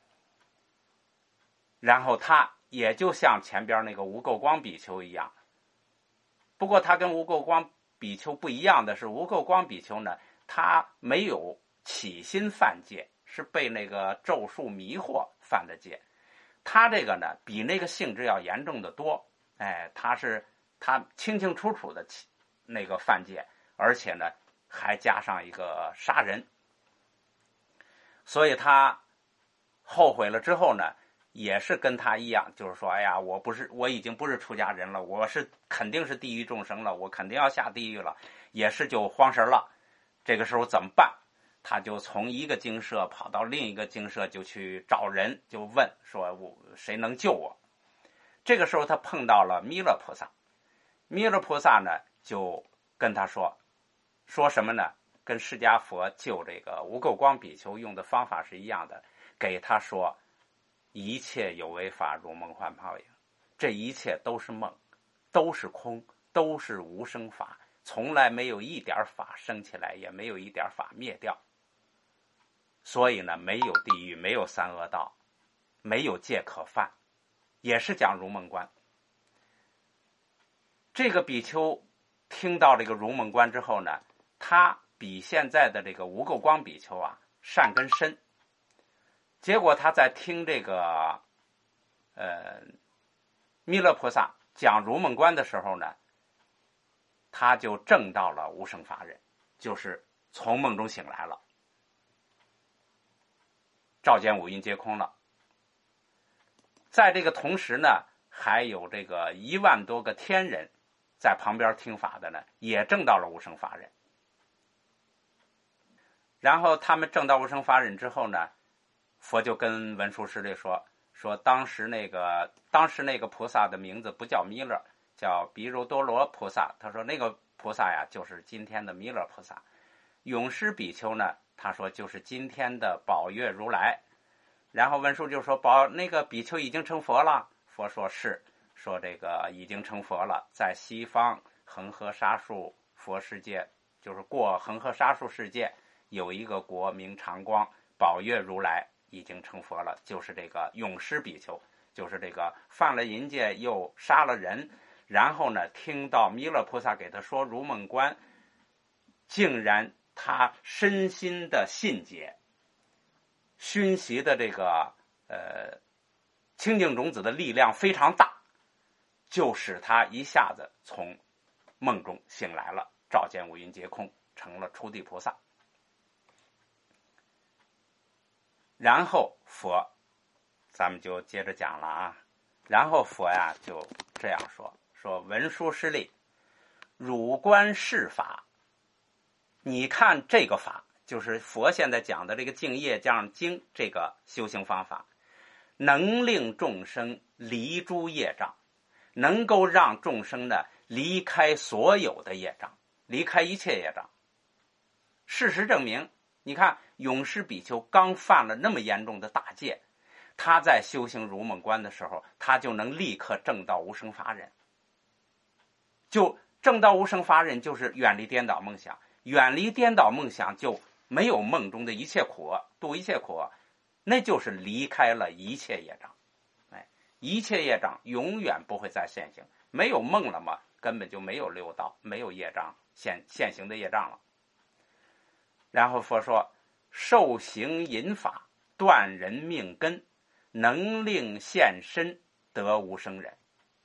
然后他也就像前边那个无垢光比丘一样，不过他跟无垢光比丘不一样的是，无垢光比丘呢，他没有起心犯戒，是被那个咒术迷惑犯的戒。他这个呢比那个性质要严重的多，哎，他是他清清楚楚的那个犯戒，而且呢还加上一个杀人。所以他后悔了之后呢，也是跟他一样，就是说，哎呀，我不是我已经不是出家人了，我是肯定是地狱众生了，我肯定要下地狱了，也是就慌神了。这个时候怎么办？他就从一个精舍跑到另一个精舍，就去找人，就问说我谁能救我。这个时候他碰到了弥勒菩萨。弥勒菩萨呢就跟他说说什么呢？跟释迦佛救这个无垢光比丘用的方法是一样的，给他说一切有为法如梦幻泡影，这一切都是梦，都是空，都是无生法，从来没有一点法生起来，也没有一点法灭掉。所以呢，没有地狱，没有三恶道，没有戒可犯，也是讲如梦观。这个比丘听到这个如梦观之后呢，他比现在的这个无垢光比丘啊善根深。结果他在听这个呃弥勒菩萨讲如梦观的时候呢，他就证到了无生法忍，就是从梦中醒来了，照见五蕴皆空了。在这个同时呢，还有这个一万多个天人在旁边听法的呢，也证到了无生法忍。然后他们证到无生法忍之后呢，佛就跟文殊师利说，说当时那个当时那个菩萨的名字不叫弥勒， 叫比如多罗菩萨，他说那个菩萨呀就是今天的弥勒菩萨。永师比丘呢，他说就是今天的宝月如来。然后文殊就说宝那个比丘已经成佛了，佛说是，说这个已经成佛了，在西方恒河沙数佛世界，就是过恒河沙数世界有一个国名长光，宝月如来已经成佛了，就是这个永师比丘，就是这个犯了淫戒又杀了人，然后呢听到弥勒菩萨给他说如梦观，竟然他身心的信解熏习的这个呃清净种子的力量非常大，就使他一下子从梦中醒来了，照见五蕴皆空，成了初地菩萨。然后佛咱们就接着讲了啊，然后佛呀就这样说，说文殊师利，汝观是法，你看这个法，就是佛现在讲的这个净业障经这个修行方法，能令众生离诸业障，能够让众生呢离开所有的业障，离开一切业障。事实证明，你看永师比丘刚犯了那么严重的大戒，他在修行如梦观的时候，他就能立刻证到无生法忍。就证到无生法忍，就是远离颠倒梦想，远离颠倒梦想就没有梦中的一切苦厄，度一切苦厄，那就是离开了一切业障。哎，一切业障永远不会再现行，没有梦了嘛，根本就没有六道，没有业障现现行的业障了。然后佛说，受行引法，断人命根，能令现身得无生忍。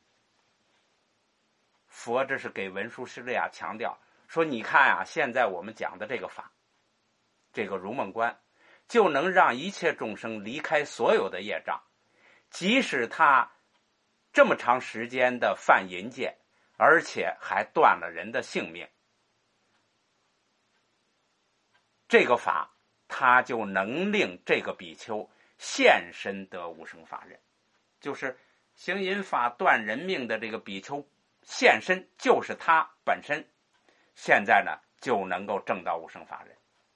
佛这是给文殊师利啊强调说，你看啊，现在我们讲的这个法，这个如梦观，就能让一切众生离开所有的业障，即使他这么长时间的犯淫戒，而且还断了人的性命，这个法他就能令这个比丘现身得无生法忍。就是行淫法断人命的这个比丘现身，就是他本身现在呢就能够证到无生法忍。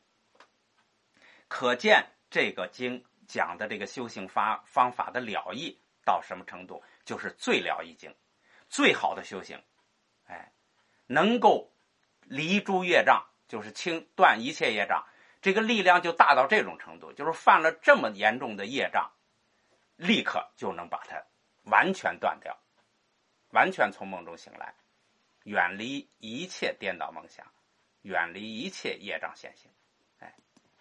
可见这个经讲的这个修行法方法的了义到什么程度，就是最了义经，最好的修行。哎，能够离诸业障，就是清断一切业障，这个力量就大到这种程度，就是犯了这么严重的业障，立刻就能把它完全断掉，完全从梦中醒来，远离一切颠倒梦想，远离一切业障现行。哎，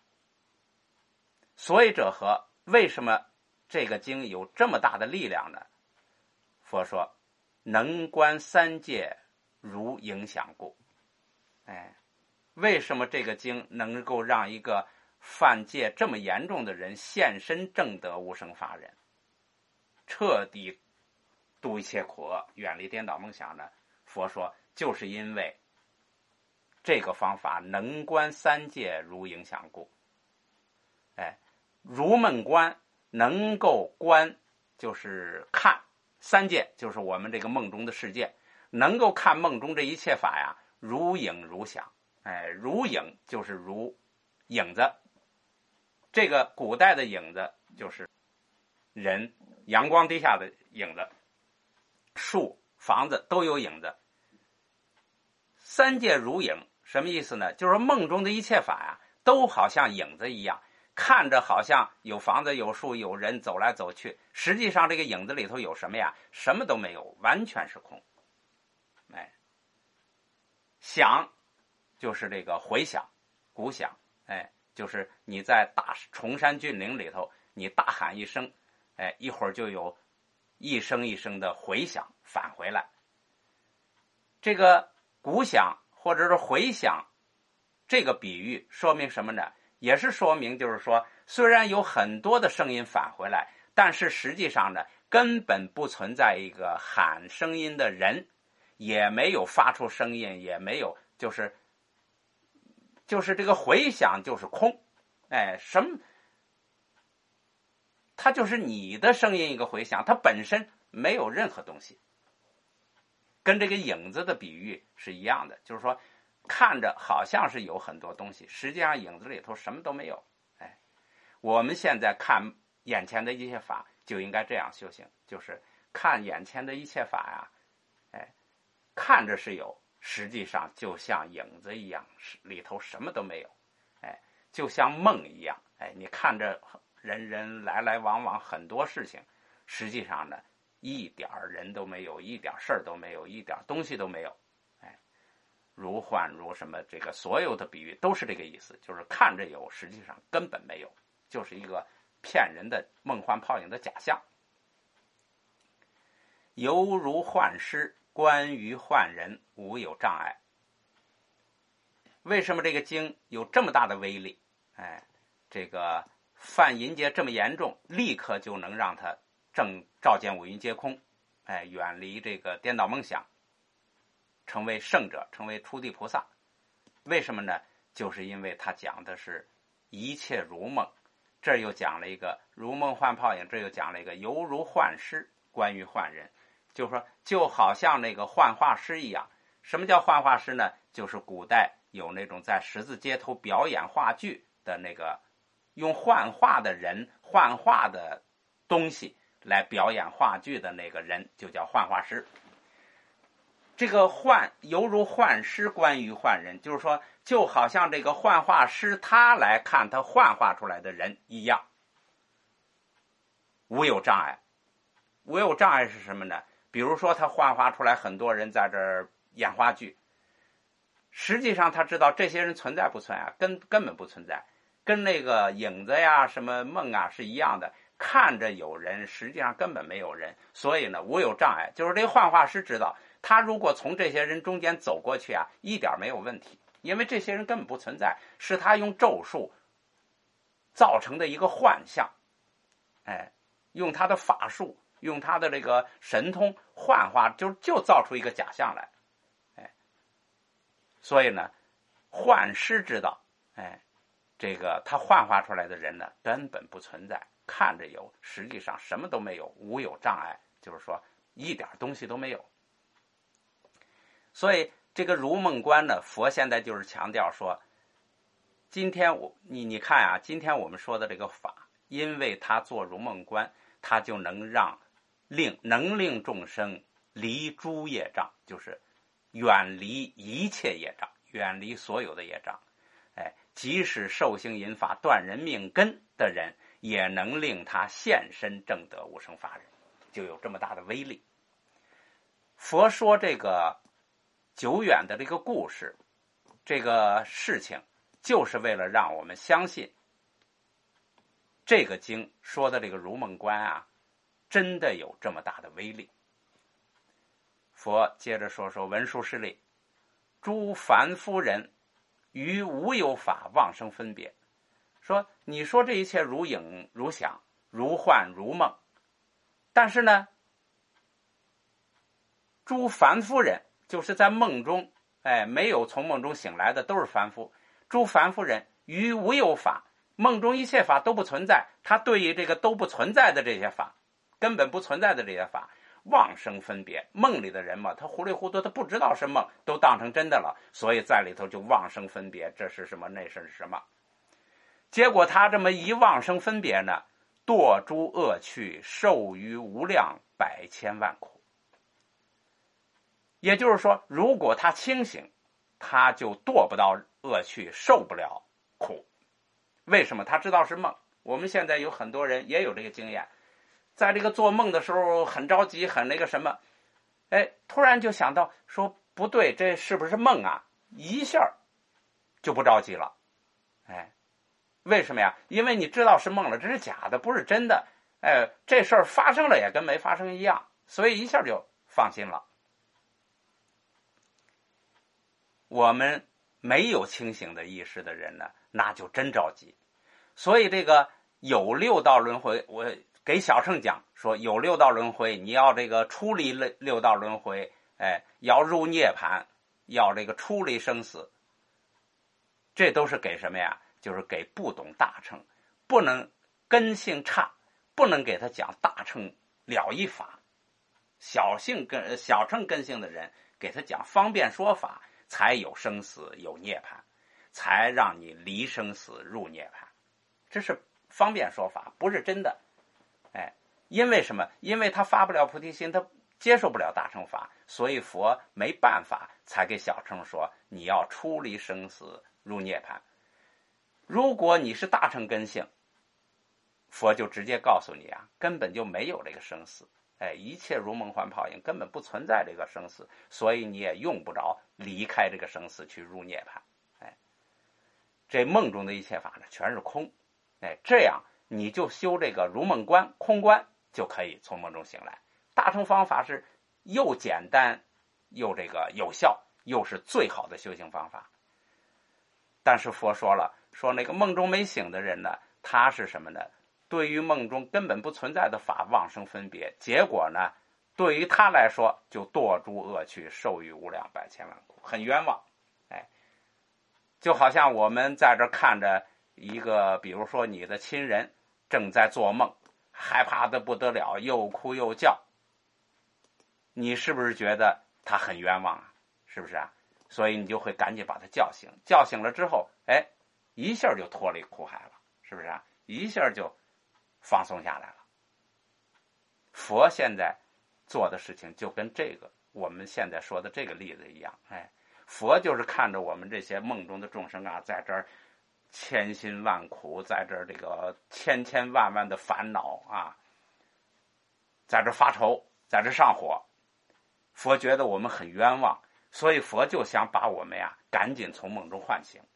所以者何？为什么这个经有这么大的力量呢？佛说，能观三界如影响故。哎，为什么这个经能够让一个犯戒这么严重的人现身证得无生法忍，彻底度一切苦厄，远离颠倒梦想呢？佛说，就是因为这个方法能观三界如影响故。哎，如梦观能够观，就是看三界，就是我们这个梦中的世界，能够看梦中这一切法呀，如影如响。哎，如影就是如影子，这个古代的影子就是人阳光底下的影子，树房子都有影子。三界如影什么意思呢？就是梦中的一切法呀，都好像影子一样，看着好像有房子有树有人走来走去，实际上这个影子里头有什么呀？什么都没有，完全是空。哎，响就是这个回响，鼓响。哎，就是你在大崇山峻岭里头，你大喊一声，哎，一会儿就有一声一声的回响返回来。这个鼓响或者是回响，这个比喻说明什么呢？也是说明就是说，虽然有很多的声音返回来，但是实际上呢，根本不存在一个喊声音的人，也没有发出声音，也没有就是就是这个回响就是空。哎，什么？它就是你的声音一个回响，它本身没有任何东西， 跟这个影子的比喻是一样的，就是说看着好像是有很多东西，实际上影子里头什么都没有。哎，我们现在看眼前的一切法就应该这样修行，就是看眼前的一切法呀，哎，看着是有，实际上就像影子一样，里头什么都没有。哎，就像梦一样。哎，你看着人人来来往往很多事情，实际上呢一点人都没有，一点事儿都没有，一点东西都没有。哎，如幻如什么，这个所有的比喻都是这个意思，就是看着有，实际上根本没有，就是一个骗人的梦幻泡影的假象。犹如幻师，观于幻人，无有障碍。为什么这个经有这么大的威力？哎，这个犯淫戒这么严重，立刻就能让他正照见五蕴皆空，哎，远离这个颠倒梦想，成为圣者，成为初地菩萨。为什么呢？就是因为他讲的是一切如梦，这又讲了一个如梦幻泡影，这又讲了一个犹如幻师，观于幻人。就是说就好像那个幻化师一样。什么叫幻化师呢？就是古代有那种在十字街头表演话剧的那个用幻化的人、幻化的东西来表演话剧的那个人，就叫幻化师。这个幻犹如幻师观于幻人，就是说就好像这个幻化师他来看他幻化出来的人一样，无有障碍。无有障碍是什么呢？比如说他幻化出来很多人在这儿演话剧，实际上他知道这些人存在不存在，根根本不存在，跟那个影子呀什么梦啊是一样的，看着有人，实际上根本没有人。所以呢无有障碍，就是这个幻化师知道，他如果从这些人中间走过去啊，一点没有问题，因为这些人根本不存在，是他用咒术造成的一个幻象。哎，用他的法术，用他的这个神通幻化，就就造出一个假象来。哎，所以呢幻师知道，哎，这个他幻化出来的人呢根本不存在，看着有，实际上什么都没有，无有障碍，就是说一点东西都没有。所以这个如梦观呢，佛现在就是强调说，今天我你你看啊，今天我们说的这个法，因为他做如梦观，他就能让令能令众生离诸业障，就是远离一切业障，远离所有的业障。哎，即使受行引法断人命根的人，也能令他现身正得无生法忍，就有这么大的威力。佛说这个久远的这个故事，这个事情，就是为了让我们相信这个经说的这个如梦观啊，真的有这么大的威力。佛接着说说文殊师利，诸凡夫人于无有法妄生分别。说你说这一切如影如想，如幻如梦，但是呢诸凡夫人，就是在梦中，哎，没有从梦中醒来的都是凡夫。诸凡夫人于无有法，梦中一切法都不存在，他对于这个都不存在的这些法，根本不存在的这些法妄生分别。梦里的人嘛，他糊里糊涂，他不知道是梦，都当成真的了，所以在里头就妄生分别，这是什么，那是什么。结果他这么一妄生分别呢，堕诸恶趣，受于无量百千万苦。也就是说，如果他清醒，他就堕不到恶趣，受不了苦。为什么？他知道是梦。我们现在有很多人也有这个经验，在这个做梦的时候很着急，很那个什么，哎，突然就想到说不对，这是不是梦啊？一下就不着急了。哎，为什么呀？因为你知道是梦了，这是假的，不是真的。哎，这事儿发生了也跟没发生一样，所以一下就放心了。我们没有清醒的意识的人呢，那就真着急。所以这个有六道轮回，我给小乘讲说有六道轮回，你要这个出离六道轮回，哎，要入涅槃，要这个出离生死，这都是给什么呀？就是给不懂大乘，不能根性差，不能给他讲大乘了义法。 小性根小乘根性的人，给他讲方便说法，才有生死有涅槃，才让你离生死入涅槃。这是方便说法，不是真的。哎，因为什么？因为他发不了菩提心，他接受不了大乘法，所以佛没办法才给小乘说你要出离生死入涅槃。如果你是大乘根性，佛就直接告诉你啊，根本就没有这个生死，哎，一切如梦幻泡影，根本不存在这个生死，所以你也用不着离开这个生死去入涅槃。哎，这梦中的一切法呢，全是空。哎，这样你就修这个如梦观、空观，就可以从梦中醒来。大乘方法是又简单又这个有效，又是最好的修行方法。但是佛说了，说那个梦中没醒的人呢，他是什么呢？对于梦中根本不存在的法妄生分别，结果呢，对于他来说就堕诸恶趣，受于无量百千万苦，很冤枉。哎，就好像我们在这看着一个，比如说你的亲人正在做梦，害怕的不得了，又哭又叫，你是不是觉得他很冤枉啊？是不是啊？所以你就会赶紧把他叫醒，叫醒了之后，哎，一下就脱离苦海了，是不是啊？一下就放松下来了。佛现在做的事情就跟这个我们现在说的这个例子一样，哎，佛就是看着我们这些梦中的众生啊，在这儿千辛万苦，在这儿这个千千万万的烦恼啊，在这发愁，在这上火，佛觉得我们很冤枉，所以佛就想把我们呀赶紧从梦中唤醒。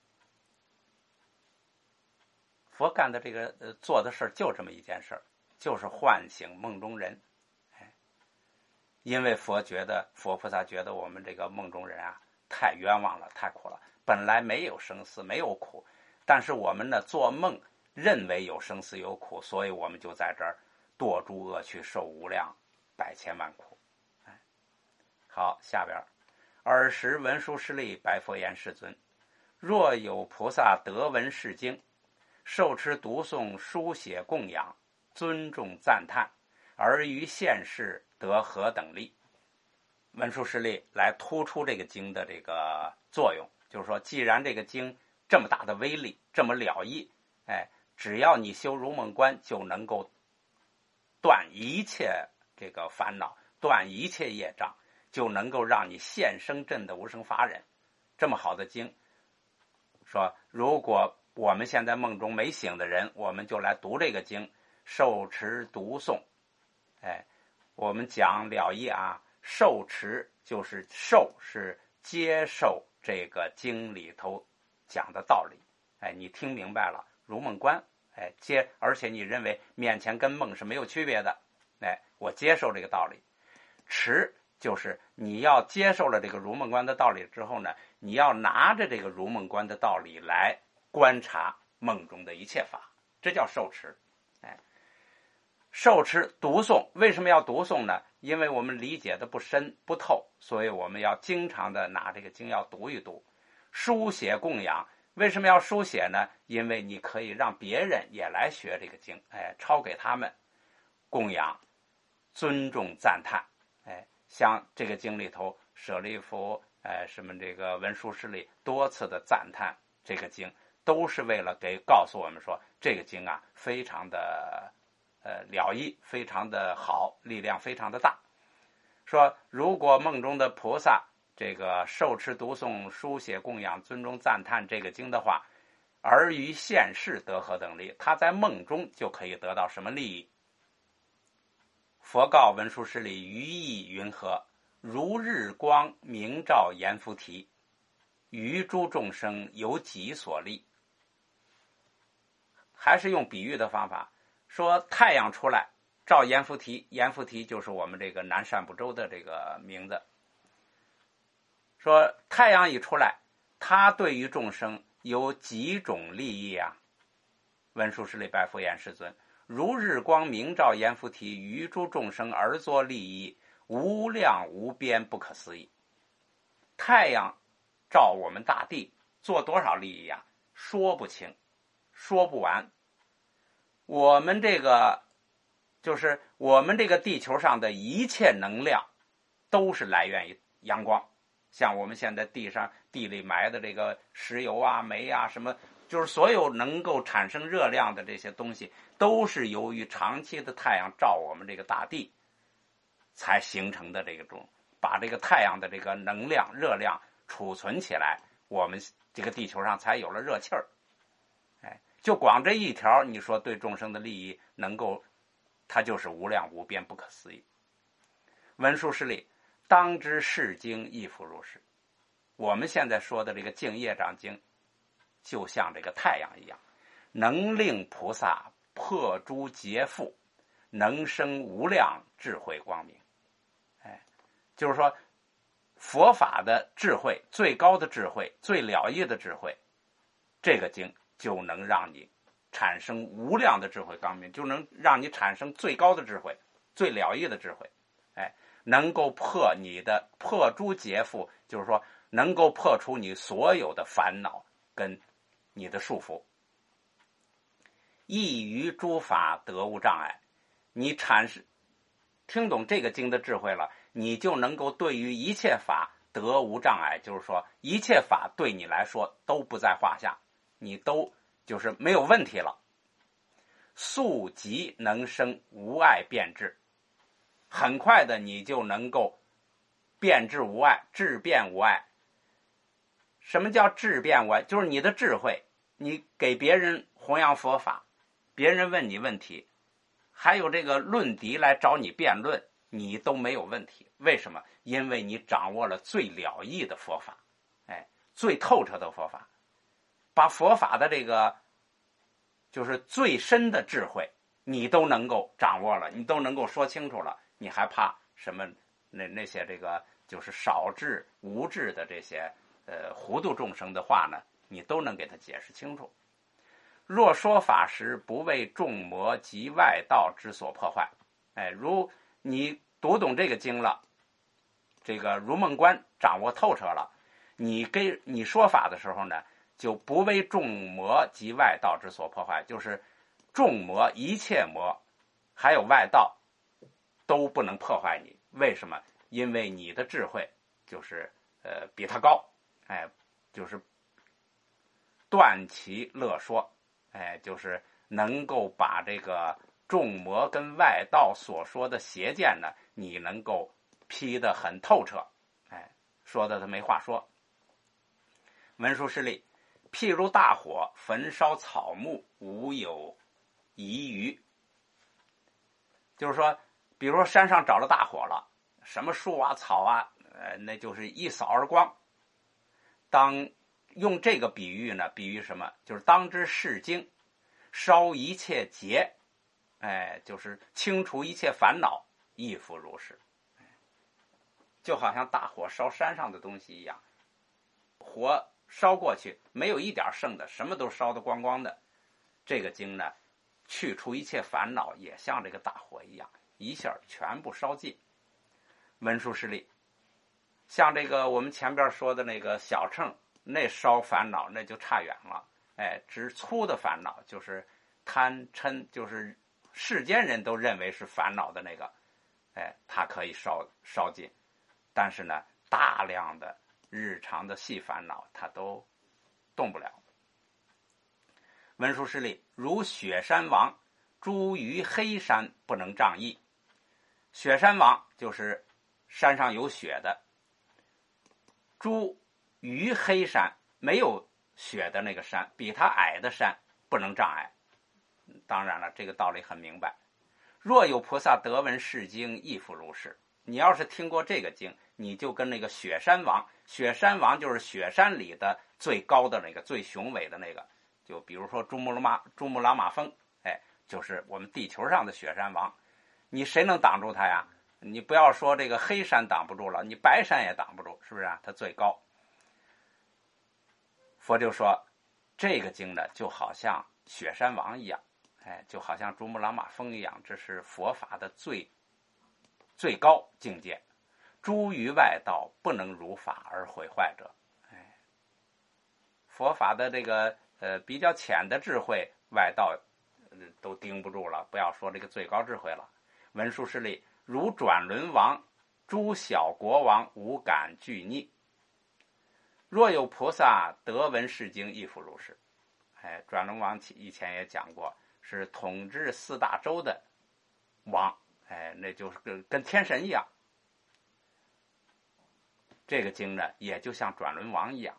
佛干的这个呃做的事就这么一件事，就是唤醒梦中人。哎，因为佛觉得佛菩萨觉得我们这个梦中人啊太冤枉了，太苦了，本来没有生死没有苦，但是我们呢做梦认为有生死有苦，所以我们就在这儿堕诸恶趣，受无量百千万苦。哎，好，下边尔时文殊师利白佛言：世尊，若有菩萨得闻是经，受持读诵书写供养，尊重赞叹，而于现世得何等利？文殊师利来突出这个经的这个作用，就是说，既然这个经这么大的威力，这么了义，哎，只要你修如梦观，就能够断一切这个烦恼，断一切业障，就能够让你现生真的无生法忍。这么好的经，说如果我们现在梦中没醒的人，我们就来读这个经，受持读诵。哎，我们讲了义啊，受持就是受是接受这个经里头讲的道理。哎，你听明白了，如梦观，哎，接，而且你认为面前跟梦是没有区别的，哎，我接受这个道理。持就是你要接受了这个如梦观的道理之后呢，你要拿着这个如梦观的道理来观察梦中的一切法，这叫受持。哎，受持读诵，为什么要读诵呢？因为我们理解的不深不透，所以我们要经常的拿这个经要读一读。书写供养，为什么要书写呢？因为你可以让别人也来学这个经，哎，抄给他们。供养，尊重赞叹，哎，像这个经里头，舍利弗，哎，什么这个文殊师利多次的赞叹这个经，都是为了给告诉我们说，这个经啊，非常的呃了义，非常的好，力量非常的大。说如果梦中的菩萨这个受持读诵书写供养尊重赞叹这个经的话，而于现世得何等利？他在梦中就可以得到什么利益？佛告文殊师利于意云何？如日光明照阎浮提，于诸众生由己所利。还是用比喻的方法说，太阳出来照阎浮提，阎浮提就是我们这个南赡部洲的这个名字。说太阳一出来，它对于众生有几种利益啊？文殊师利白佛言：世尊，如日光明照阎浮提，于诸众生而作利益，无量无边，不可思议。太阳照我们大地，做多少利益啊？说不清，说不完。我们这个就是我们这个地球上的一切能量都是来源于阳光。像我们现在地上地里埋的这个石油啊、煤啊什么，就是所有能够产生热量的这些东西，都是由于长期的太阳照我们这个大地才形成的这种，把这个太阳的这个能量、热量储存起来，我们这个地球上才有了热气儿。哎，就光这一条，你说对众生的利益能够，它就是无量无边、不可思议。文殊师利，当知是经亦复如是。我们现在说的这个净业障经，就像这个太阳一样，能令菩萨破诸劫缚，能生无量智慧光明。哎，就是说佛法的智慧，最高的智慧，最了义的智慧，这个经就能让你产生无量的智慧光明，就能让你产生最高的智慧，最了义的智慧。哎，能够破你的破诸劫缚，就是说能够破除你所有的烦恼跟你的束缚，易于诸法得无障碍。你产生听懂这个经的智慧了，你就能够对于一切法得无障碍，就是说一切法对你来说都不在话下，你都就是没有问题了。速即能生无碍辩智，很快的你就能够辩智无碍，智辩无碍。什么叫智辩无碍？就是你的智慧，你给别人弘扬佛法，别人问你问题，还有这个论敌来找你辩论，你都没有问题。为什么？因为你掌握了最了义的佛法，哎，最透彻的佛法，把佛法的这个就是最深的智慧你都能够掌握了，你都能够说清楚了，你还怕什么？那那些这个就是少智无智的这些呃糊涂众生的话呢，你都能给他解释清楚。若说法时，不为众魔及外道之所破坏。哎，如你读懂这个经了，这个如梦观掌握透彻了，你给你说法的时候呢，就不为众魔及外道之所破坏，就是众魔、一切魔还有外道都不能破坏你。为什么？因为你的智慧就是呃比他高，哎，就是断其乐说，哎，就是能够把这个众魔跟外道所说的邪见呢，你能够批得很透彻，哎，说的他没话说。文殊师利，譬如大火焚烧草木，无有遗余。就是说，比如说山上着了大火了，什么树啊、草啊，呃，那就是一扫而光。当用这个比喻呢，比喻什么？就是当知是经，烧一切劫，哎，就是清除一切烦恼，亦复如是。就好像大火烧山上的东西一样，火烧过去，没有一点剩的，什么都烧得光光的。这个经呢，去除一切烦恼，也像这个大火一样，一下全部烧尽。文殊师利，像这个我们前边说的那个小乘，那烧烦恼那就差远了。哎，只粗的烦恼，就是贪嗔，就是世间人都认为是烦恼的那个，哎，它可以烧烧尽。但是呢，大量的日常的细烦恼，它都动不了。文殊师利，如雪山王，诸于黑山不能障翳。雪山王就是山上有雪的，诸于黑山没有雪的那个山，比它矮的山不能障碍。当然了，这个道理很明白。若有菩萨得闻是经，亦复如是。你要是听过这个经，你就跟那个雪山王，雪山王就是雪山里的最高的那个、最雄伟的那个，就比如说珠穆朗玛珠穆朗玛峰，哎，就是我们地球上的雪山王。你谁能挡住他呀？你不要说这个黑山挡不住了，你白山也挡不住，是不是啊？它最高。佛就说，这个经呢，就好像雪山王一样，哎，就好像珠穆朗玛峰一样，这是佛法的最最高境界。诸于外道不能如法而毁坏者，哎，佛法的这个呃比较浅的智慧，外道、呃、都盯不住了，不要说这个最高智慧了。 文殊师利，如转轮王，诸小国王无敢惧逆。若有菩萨得闻是经，亦复如是。哎，转轮王以前也讲过，是统治四大洲的王，哎，那就是跟跟天神一样。这个经呢，也就像转轮王一样。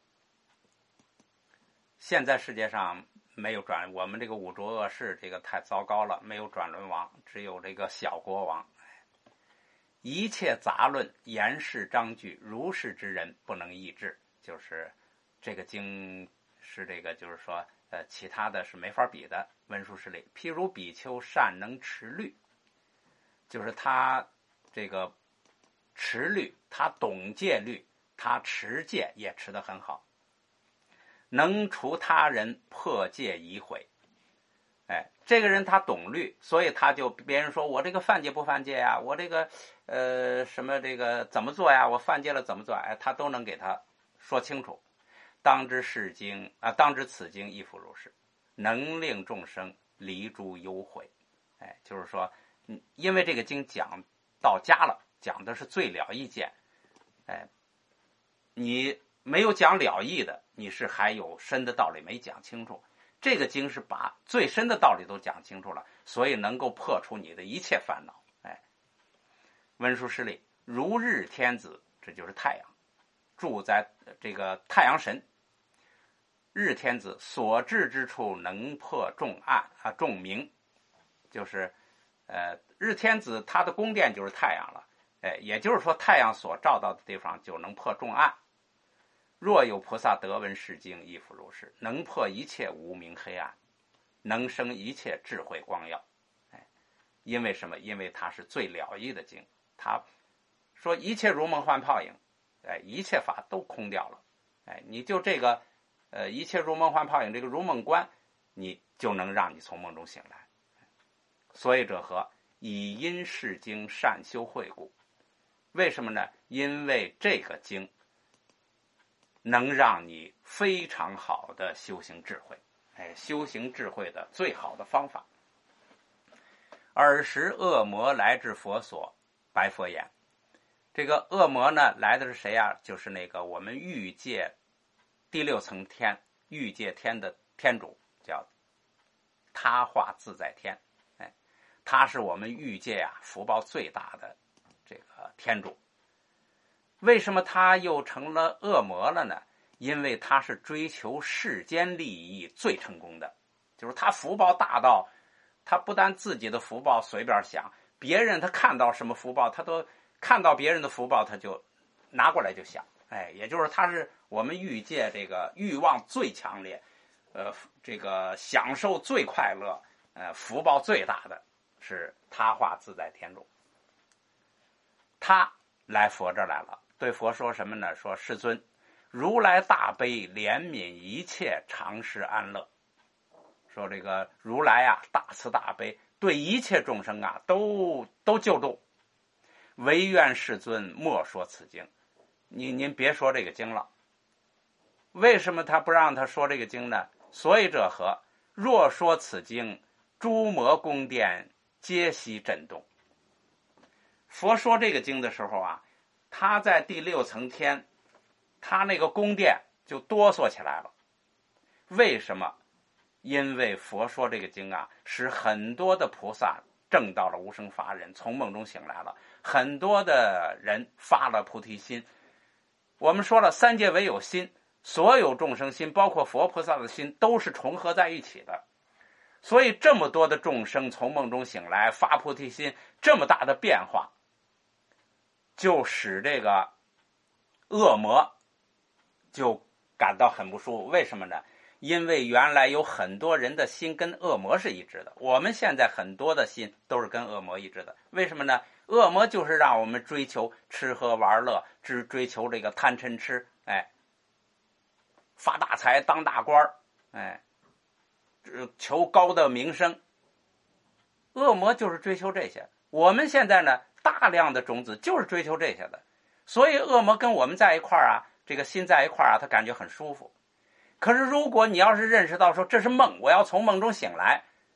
现在世界上没有转，我们这个五浊恶世这个太糟糕了，没有转轮王，只有这个小国王。一切杂论言事章句，如是之人不能抑制。就是这个经是这个，就是说，呃，其他的是没法比的。文殊师利，譬如比丘善能持律，就是他这个持律，他懂戒律，他持戒也持得很好，能除他人破戒已毁。哎，这个人他懂律，所以他就别人说我这个犯戒不犯戒呀，我这个呃什么这个怎么做呀，我犯戒了怎么做，哎，他都能给他说清楚。当知是经啊，当知此经亦复如是，能令众生离诸忧悔。哎，就是说，因为这个经讲到家了，讲的是最了义见。哎，你没有讲了义的，你是还有深的道理没讲清楚。这个经是把最深的道理都讲清楚了，所以能够破除你的一切烦恼。哎，文殊师利，如日天子，这就是太阳，住在这个太阳神。日天子所至之处，能破众暗啊，众明，就是呃，日天子他的宫殿就是太阳了。哎，也就是说，太阳所照到的地方就能破众暗。若有菩萨得闻是经，亦复如是，能破一切无明黑暗，能生一切智慧光耀。哎，因为什么？因为它是最了义的经。他说一切如梦幻泡影，哎，一切法都空掉了。哎，你就这个，呃，一切如梦幻泡影，这个如梦观，你就能让你从梦中醒来。所以者何？以因是经善修慧故。为什么呢？因为这个经能让你非常好的修行智慧，哎，修行智慧的最好的方法。尔时恶魔来至佛所，白佛言：这个恶魔呢，来的是谁呀？就是那个我们欲界第六层天，欲界天的天主，叫他化自在天。哎，他是我们欲界啊福报最大的这个天主。为什么他又成了恶魔了呢？因为他是追求世间利益最成功的，就是他福报大到他不但自己的福报随便想，别人他看到什么福报，他都看到别人的福报他就拿过来就想。哎，也就是他是我们欲界这个欲望最强烈，呃，这个享受最快乐，呃，福报最大的是他化自在天主。他来佛这儿来了，对佛说什么呢？说世尊，如来大悲怜悯一切，常施安乐。说这个如来啊，大慈大悲，对一切众生啊，都都救度。唯愿世尊莫说此经，您您别说这个经了。为什么他不让他说这个经呢？所以者何？若说此经，诸魔宫殿皆悉震动。佛说这个经的时候啊，他在第六层天，他那个宫殿就哆嗦起来了。为什么？因为佛说这个经啊，使很多的菩萨证到了无生法忍，从梦中醒来了，很多的人发了菩提心。我们说了，三界唯有心，所有众生心，包括佛菩萨的心，都是重合在一起的。所以这么多的众生从梦中醒来，发菩提心，这么大的变化，就使这个恶魔就感到很不舒服。为什么呢？因为原来有很多人的心跟恶魔是一致的，我们现在很多的心都是跟恶魔一致的。为什么呢？恶魔就是让我们追求吃喝玩乐，只追求这个贪嗔痴，哎，发大财当大官，哎，求高的名声。恶魔就是追求这些。我们现在呢，大量的种子就是追求这些的，所以恶魔跟我们在一块儿啊，这个心在一块儿啊，他感觉很舒服。可是如果你要是认识到说这是梦，我要从梦中醒来，哎，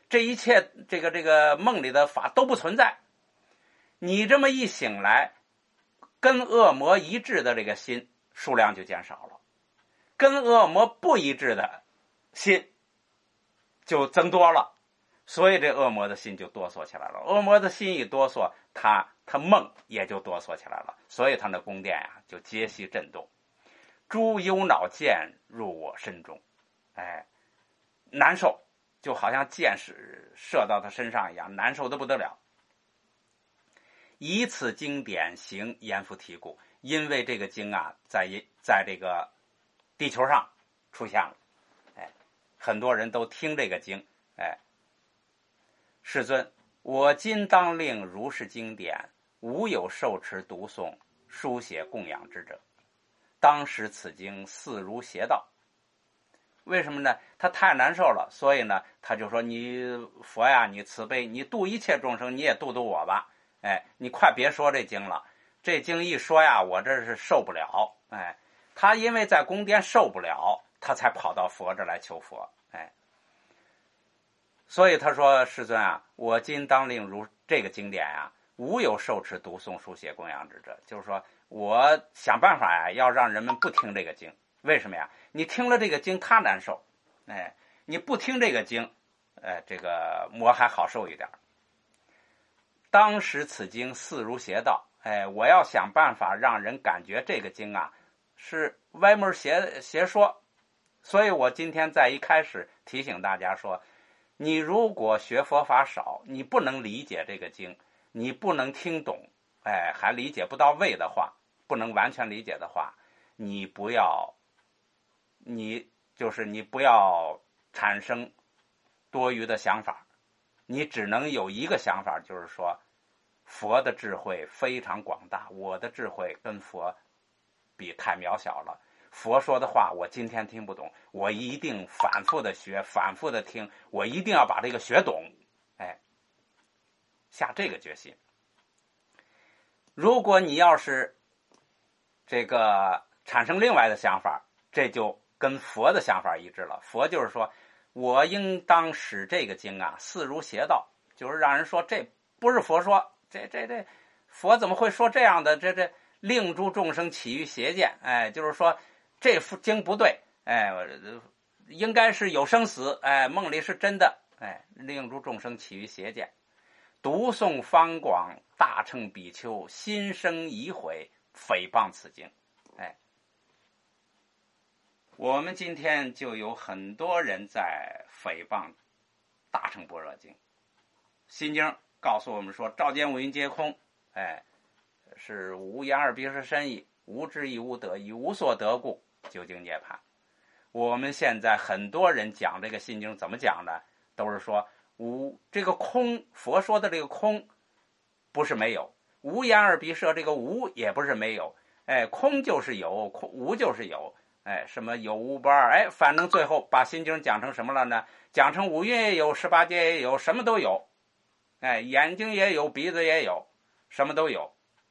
这一切这个这个梦里的法都不存在。你这么一醒来，跟恶魔一致的这个心数量就减少了，跟恶魔不一致的心就增多了，所以这恶魔的心就哆嗦起来了。恶魔的心一哆嗦，他他梦也就哆嗦起来了，所以他那宫殿呀、啊、就皆悉震动。诸忧恼箭入我身中，哎，难受，就好像箭矢射到他身上一样，难受的不得了。以此经典行阎浮提故，因为这个经啊，在在这个地球上出现了，哎，很多人都听这个经，哎，世尊，我今当令如是经典，无有受持读诵、书写供养之者，当使此经似如邪道。为什么呢？他太难受了，所以呢，他就说：“你佛呀，你慈悲，你度一切众生，你也度度我吧。哎，你快别说这经了，这经一说呀，我这是受不了。哎，他因为在宫殿受不了，他才跑到佛这来求佛。哎，所以他说：世尊啊，我今当令如这个经典啊，无有受持读诵书写供养之者。就是说我想办法呀，要让人们不听这个经。为什么呀？你听了这个经，他难受。哎，你不听这个经，哎，这个魔还好受一点。当时此经似如邪道，哎，我要想办法让人感觉这个经啊是歪门邪邪说。所以我今天在一开始提醒大家说，你如果学佛法少，你不能理解这个经，你不能听懂，哎，还理解不到位的话，不能完全理解的话，你不要，你就是你不要产生多余的想法，你只能有一个想法，就是说佛的智慧非常广大，我的智慧跟佛比太渺小了。佛说的话我今天听不懂，我一定反复的学，反复的听，我一定要把这个学懂。哎，下这个决心。如果你要是这个产生另外的想法，这就跟佛的想法一致了。佛就是说，我应当使这个经啊似如邪道，就是让人说这不是佛说，这这这佛怎么会说这样的？这这令诸众生起于邪见。哎，就是说这经不对，哎，应该是有生死，哎，梦里是真的，哎，令诸众生起于邪见。读诵方广，大乘比丘心生疑悔，诽谤此经。哎，我们今天就有很多人在诽谤大乘般若经。心经告诉我们说，照见五蕴皆空，哎，是无言而必是深意，无智亦无得意，无所得故，究竟涅槃。我们现在很多人讲这个心经怎么讲呢？都是说无这个空，佛说的这个空不是没有，无言而必设这个无也不是没有，哎，空就是有，空无就是有，哎，什么有无不二，哎，反正最后把心经讲成什么了呢？讲成五蕴也有，十八界也有，什么都有，哎，眼睛也有，鼻子也有，什么都有，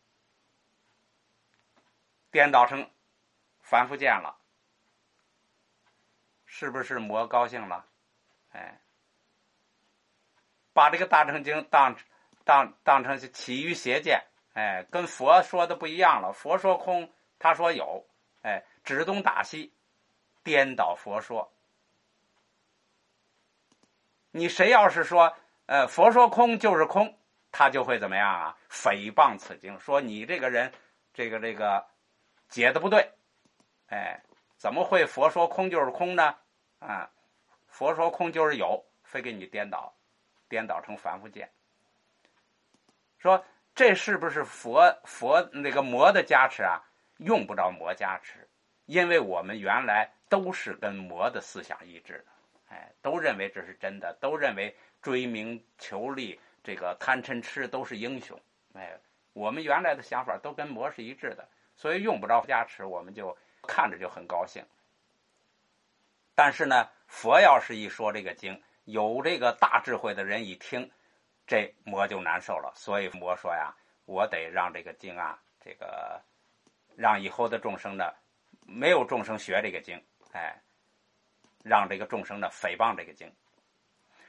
颠倒成凡夫见了，是不是魔高兴了？哎，把这个大乘经当当当成是起于邪见，哎，跟佛说的不一样了。佛说空，他说有，哎，指东打西，颠倒佛说。你谁要是说，呃，佛说空就是空，他就会怎么样啊？诽谤此经，说你这个人，这个这个解的不对，哎，怎么会佛说空就是空呢？啊，佛说空就是有，非给你颠倒，颠倒成凡夫见。说这是不是佛佛那个魔的加持啊？用不着魔加持，因为我们原来都是跟魔的思想一致的。哎，都认为这是真的，都认为追名求利，这个贪嗔痴都是英雄。哎，我们原来的想法都跟魔是一致的，所以用不着加持，我们就看着就很高兴。但是呢，佛要是一说这个经，有这个大智慧的人一听，这魔就难受了。所以魔说呀，我得让这个经啊，这个让以后的众生呢，没有众生学这个经，哎。让这个众生呢诽谤这个经。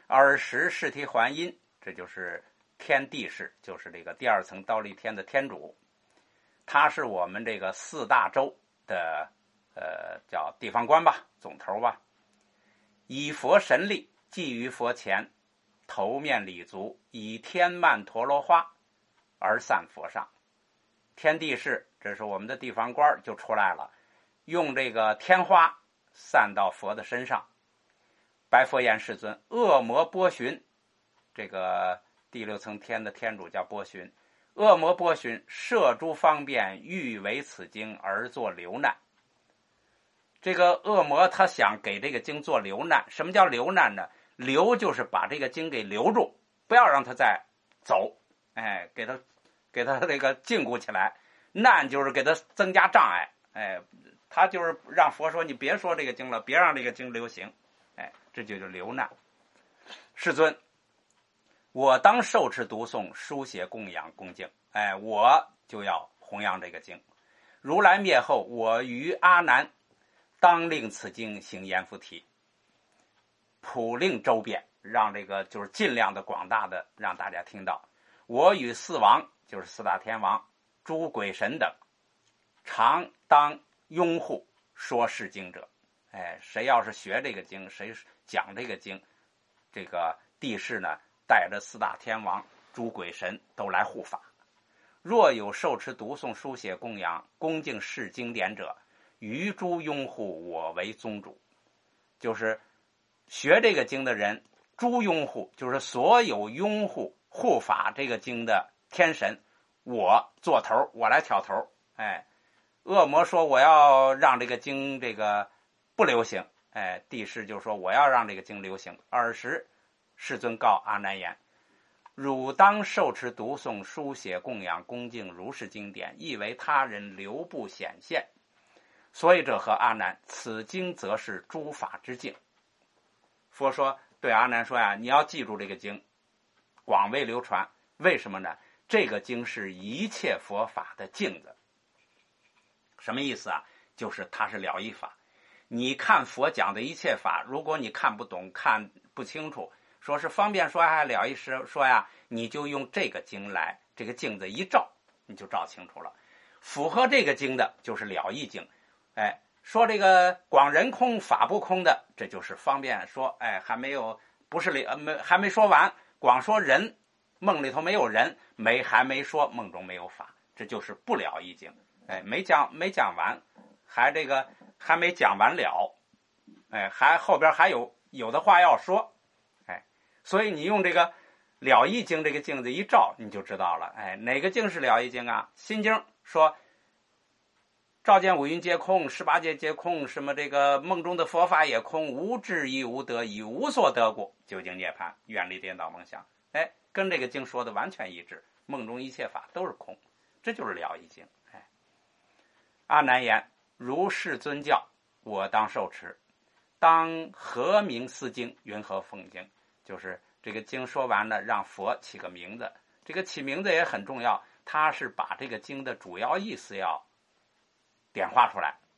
尔时释提还阴，这就是天地士，就是这个第二层忉利天的天主，他是我们这个四大洲的呃叫地方官吧，总头吧。以佛神力祭于佛前，头面礼足，以天曼陀罗花而散佛上。天地士，这是我们的地方官就出来了，用这个天花散到佛的身上。白佛言：世尊，恶魔波旬，这个第六层天的天主叫波旬，恶魔波旬摄诸方便，欲为此经而作流难。这个恶魔他想给这个经做流难，什么叫流难呢？留就是把这个经给留住，不要让它再走，哎，给它给它这个禁锢起来。难就是给它增加障碍，哎，他就是让佛说你别说这个经了，别让这个经流行，哎，这就叫流难。世尊，我当受持读诵，书写供养恭敬，哎，我就要弘扬这个经。如来灭后，我于阿难当令此经行阎浮提，普令周遍，让这个就是尽量的广大的让大家听到。我与四王，就是四大天王、诸鬼神等，常当拥护说是经者。哎，谁要是学这个经，谁讲这个经，这个帝释呢，带着四大天王、诸鬼神都来护法。若有受持读诵、书写供养恭敬是经典者，于诸拥护我为宗主。就是学这个经的人，诸拥护就是所有拥护护法这个经的天神，我做头，我来挑头。哎，恶魔说我要让这个经这个不流行，哎，帝释就说我要让这个经流行。尔时世尊告阿难言：汝当受持读诵、书写供养恭敬如是经典，亦为他人流布显现。所以者何？阿难，此经则是诸法之境。佛说对阿难说呀，你要记住这个经，广为流传。为什么呢？这个经是一切佛法的镜子。什么意思啊？就是它是了义法。你看佛讲的一切法，如果你看不懂、看不清楚，说是方便说还了义说呀，你就用这个经来，这个镜子一照，你就照清楚了。符合这个经的就是了义经。哎，说这个广人空法不空的，这就是方便说，哎，还没有不是呃没还没说完，光说人梦里头没有人，没还没说梦中没有法，这就是不了义经。哎，没讲没讲完，还这个还没讲完了，哎，还后边还有有的话要说，哎，所以你用这个了义经这个镜子一照，你就知道了，哎，哪个经是了义经啊？心经说。照见五蕴皆空，十八界皆空，什么这个梦中的佛法也空，无智亦无得，以无所得故，究竟涅槃，远离颠倒梦想。哎，跟这个经说的完全一致，梦中一切法都是空，这就是了义经。哎，阿难言：如世尊教，我当受持。当何名思经？云何奉经？就是这个经说完了，让佛起个名字。这个起名字也很重要，他是把这个经的主要意思要点化出来。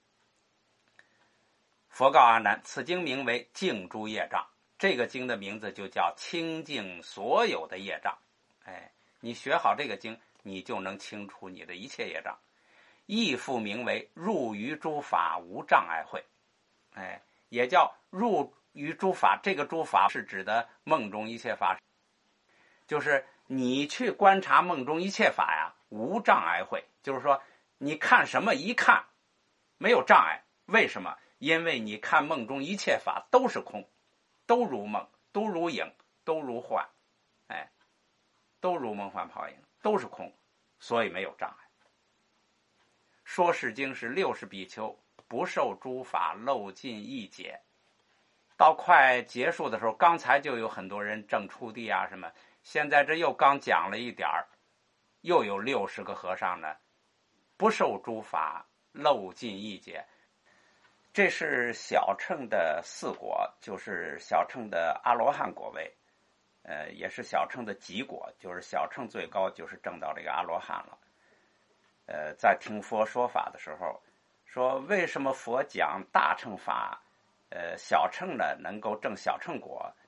佛告阿难：此经名为净诸业障。这个经的名字就叫清净所有的业障。哎，你学好这个经，你就能清除你的一切业障。亦复名为入于诸法无障碍慧。哎，也叫入于诸法。这个诸法是指的梦中一切法，就是你去观察梦中一切法呀，无障碍慧，就是说你看什么一看没有障碍。为什么？因为你看梦中一切法都是空，都如梦，都如影，都如幻，哎，都如梦幻泡影，都是空，所以没有障碍。说是经是六十比丘，不受诸法漏尽易解。到快结束的时候，刚才就有很多人正出地啊什么，现在这又刚讲了一点儿，又有六十个和尚呢，不受诸法漏尽易解。这是小乘的四果，就是小乘的阿罗汉果位，呃，也是小乘的极果，就是小乘最高就是证到这个阿罗汉了。呃，在听佛说法的时候，说为什么佛讲大乘法，呃，小乘呢能够证小乘果，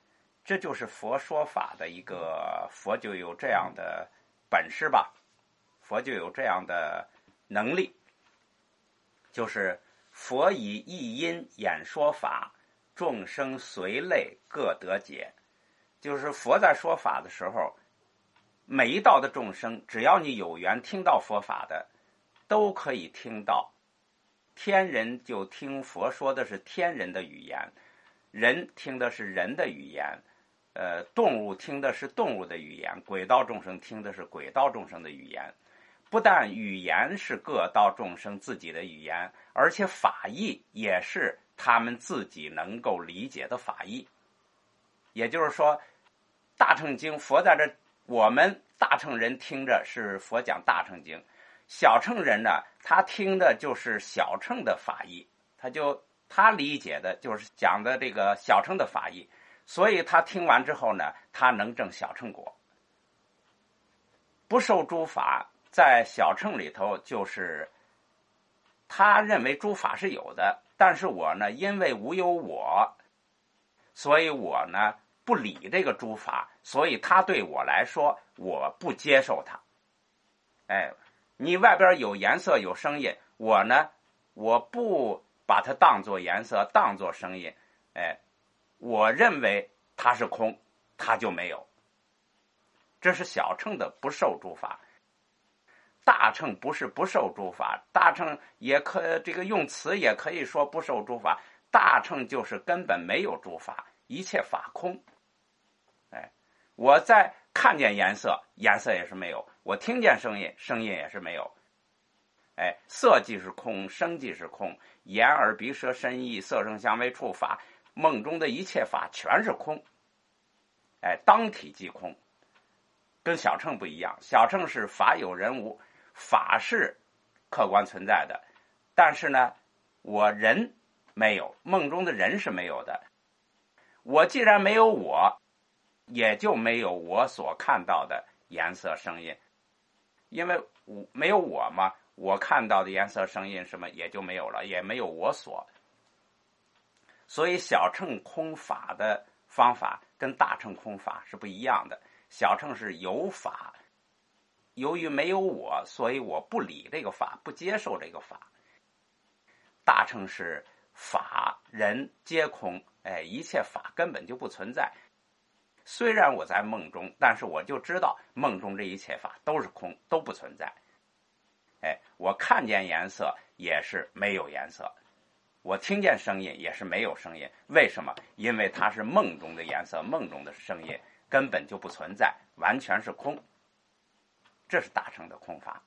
这就是佛说法的一个，佛就有这样的本事吧，佛就有这样的能力，就是佛以一因演说法，众生随类各得解。就是佛在说法的时候，每一道的众生，只要你有缘听到佛法的，都可以听到。天人就听佛说的是天人的语言，人听的是人的语言，呃，动物听的是动物的语言，鬼道众生听的是鬼道众生的语言。不但语言是各道众生自己的语言，而且法义也是他们自己能够理解的法义。也就是说，大乘经佛在这，我们大乘人听着是佛讲大乘经，小乘人呢，他听的就是小乘的法义，他就他理解的就是讲的这个小乘的法义，所以他听完之后呢，他能证小乘果。不受诸法，在小乘里头就是他认为诸法是有的，但是我呢，因为无有我，所以我呢不理这个诸法，所以他对我来说我不接受它。哎，你外边有颜色有声音，我呢我不把它当作颜色当作声音，哎，我认为它是空，它就没有。这是小乘的不受诸法。大乘不是不受诸法，大乘也可这个用词也可以说不受诸法，大乘就是根本没有诸法，一切法空。哎，我在看见颜色，颜色也是没有；我听见声音，声音也是没有。哎，色即是空，声即是空，眼耳鼻舌身意，色声香味触法，梦中的一切法全是空。哎，当体即空，跟小乘不一样。小乘是法有人无，法是客观存在的，但是呢，我人没有，梦中的人是没有的。我既然没有我，也就没有我所看到的颜色声音，因为没有我嘛，我看到的颜色声音什么也就没有了，也没有我所。所以小乘空法的方法跟大乘空法是不一样的。小乘是有法，由于没有我，所以我不理这个法，不接受这个法。大乘是法人皆空，哎，一切法根本就不存在。虽然我在梦中，但是我就知道梦中这一切法都是空，都不存在。哎，我看见颜色也是没有颜色，我听见声音也是没有声音。为什么？因为它是梦中的颜色，梦中的声音根本就不存在，完全是空。这是大乘的空法。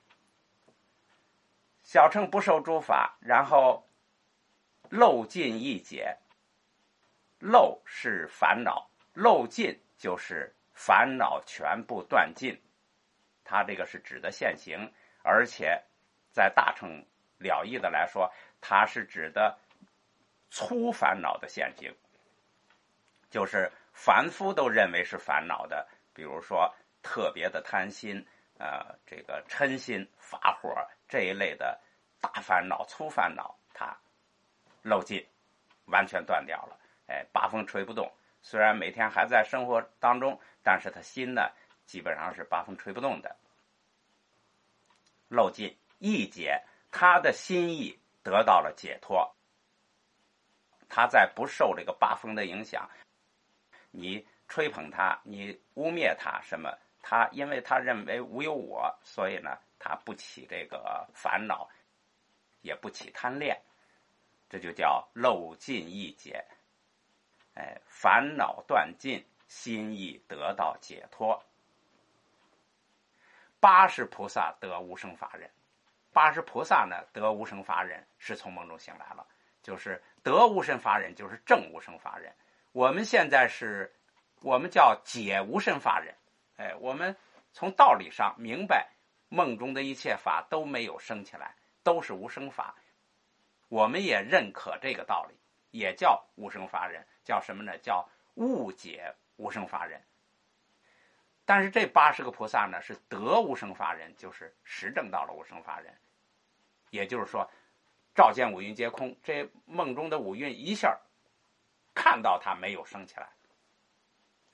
小乘不受诸法，然后漏尽一解。漏是烦恼，漏尽就是烦恼全部断尽，它这个是指的现行，而且在大乘了义的来说，它是指的粗烦恼的现行，就是凡夫都认为是烦恼的，比如说特别的贪心，呃，这个嗔心、发火这一类的大烦恼、粗烦恼，它漏尽，完全断掉了。哎，八风吹不动，虽然每天还在生活当中，但是他心呢，基本上是八风吹不动的。漏尽一解，他的心意得到了解脱，他在不受这个八风的影响。你吹捧他，你污蔑他什么，他因为他认为无有我，所以呢，他不起这个烦恼，也不起贪恋，这就叫漏尽一解。哎，烦恼断尽，心意得到解脱。八十菩萨得无生法忍，八十菩萨呢得无生法忍是从梦中醒来了，就是得无生法忍，就是证无生法忍。我们现在是，我们叫解无生法忍。哎，我们从道理上明白，梦中的一切法都没有生起来，都是无生法。我们也认可这个道理，也叫无生法忍，叫什么呢？叫误解无生法忍。但是这八十个菩萨呢，是得无生法忍，就是实证到了无生法忍。也就是说，照见五蕴皆空，这梦中的五蕴一下看到它没有生起来，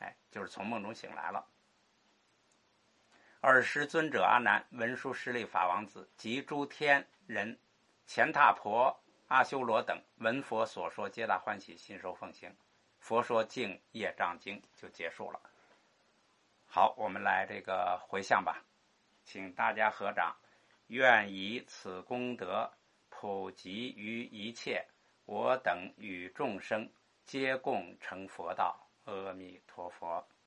哎，就是从梦中醒来了。尔时尊者阿难、文殊师利法王子及诸天人、乾闼婆、阿修罗等闻佛所说，皆大欢喜，信受奉行。佛说净业障经就结束了。好，我们来这个回向吧，请大家合掌，愿以此功德普及于一切，我等与众生皆共成佛道。阿弥陀佛。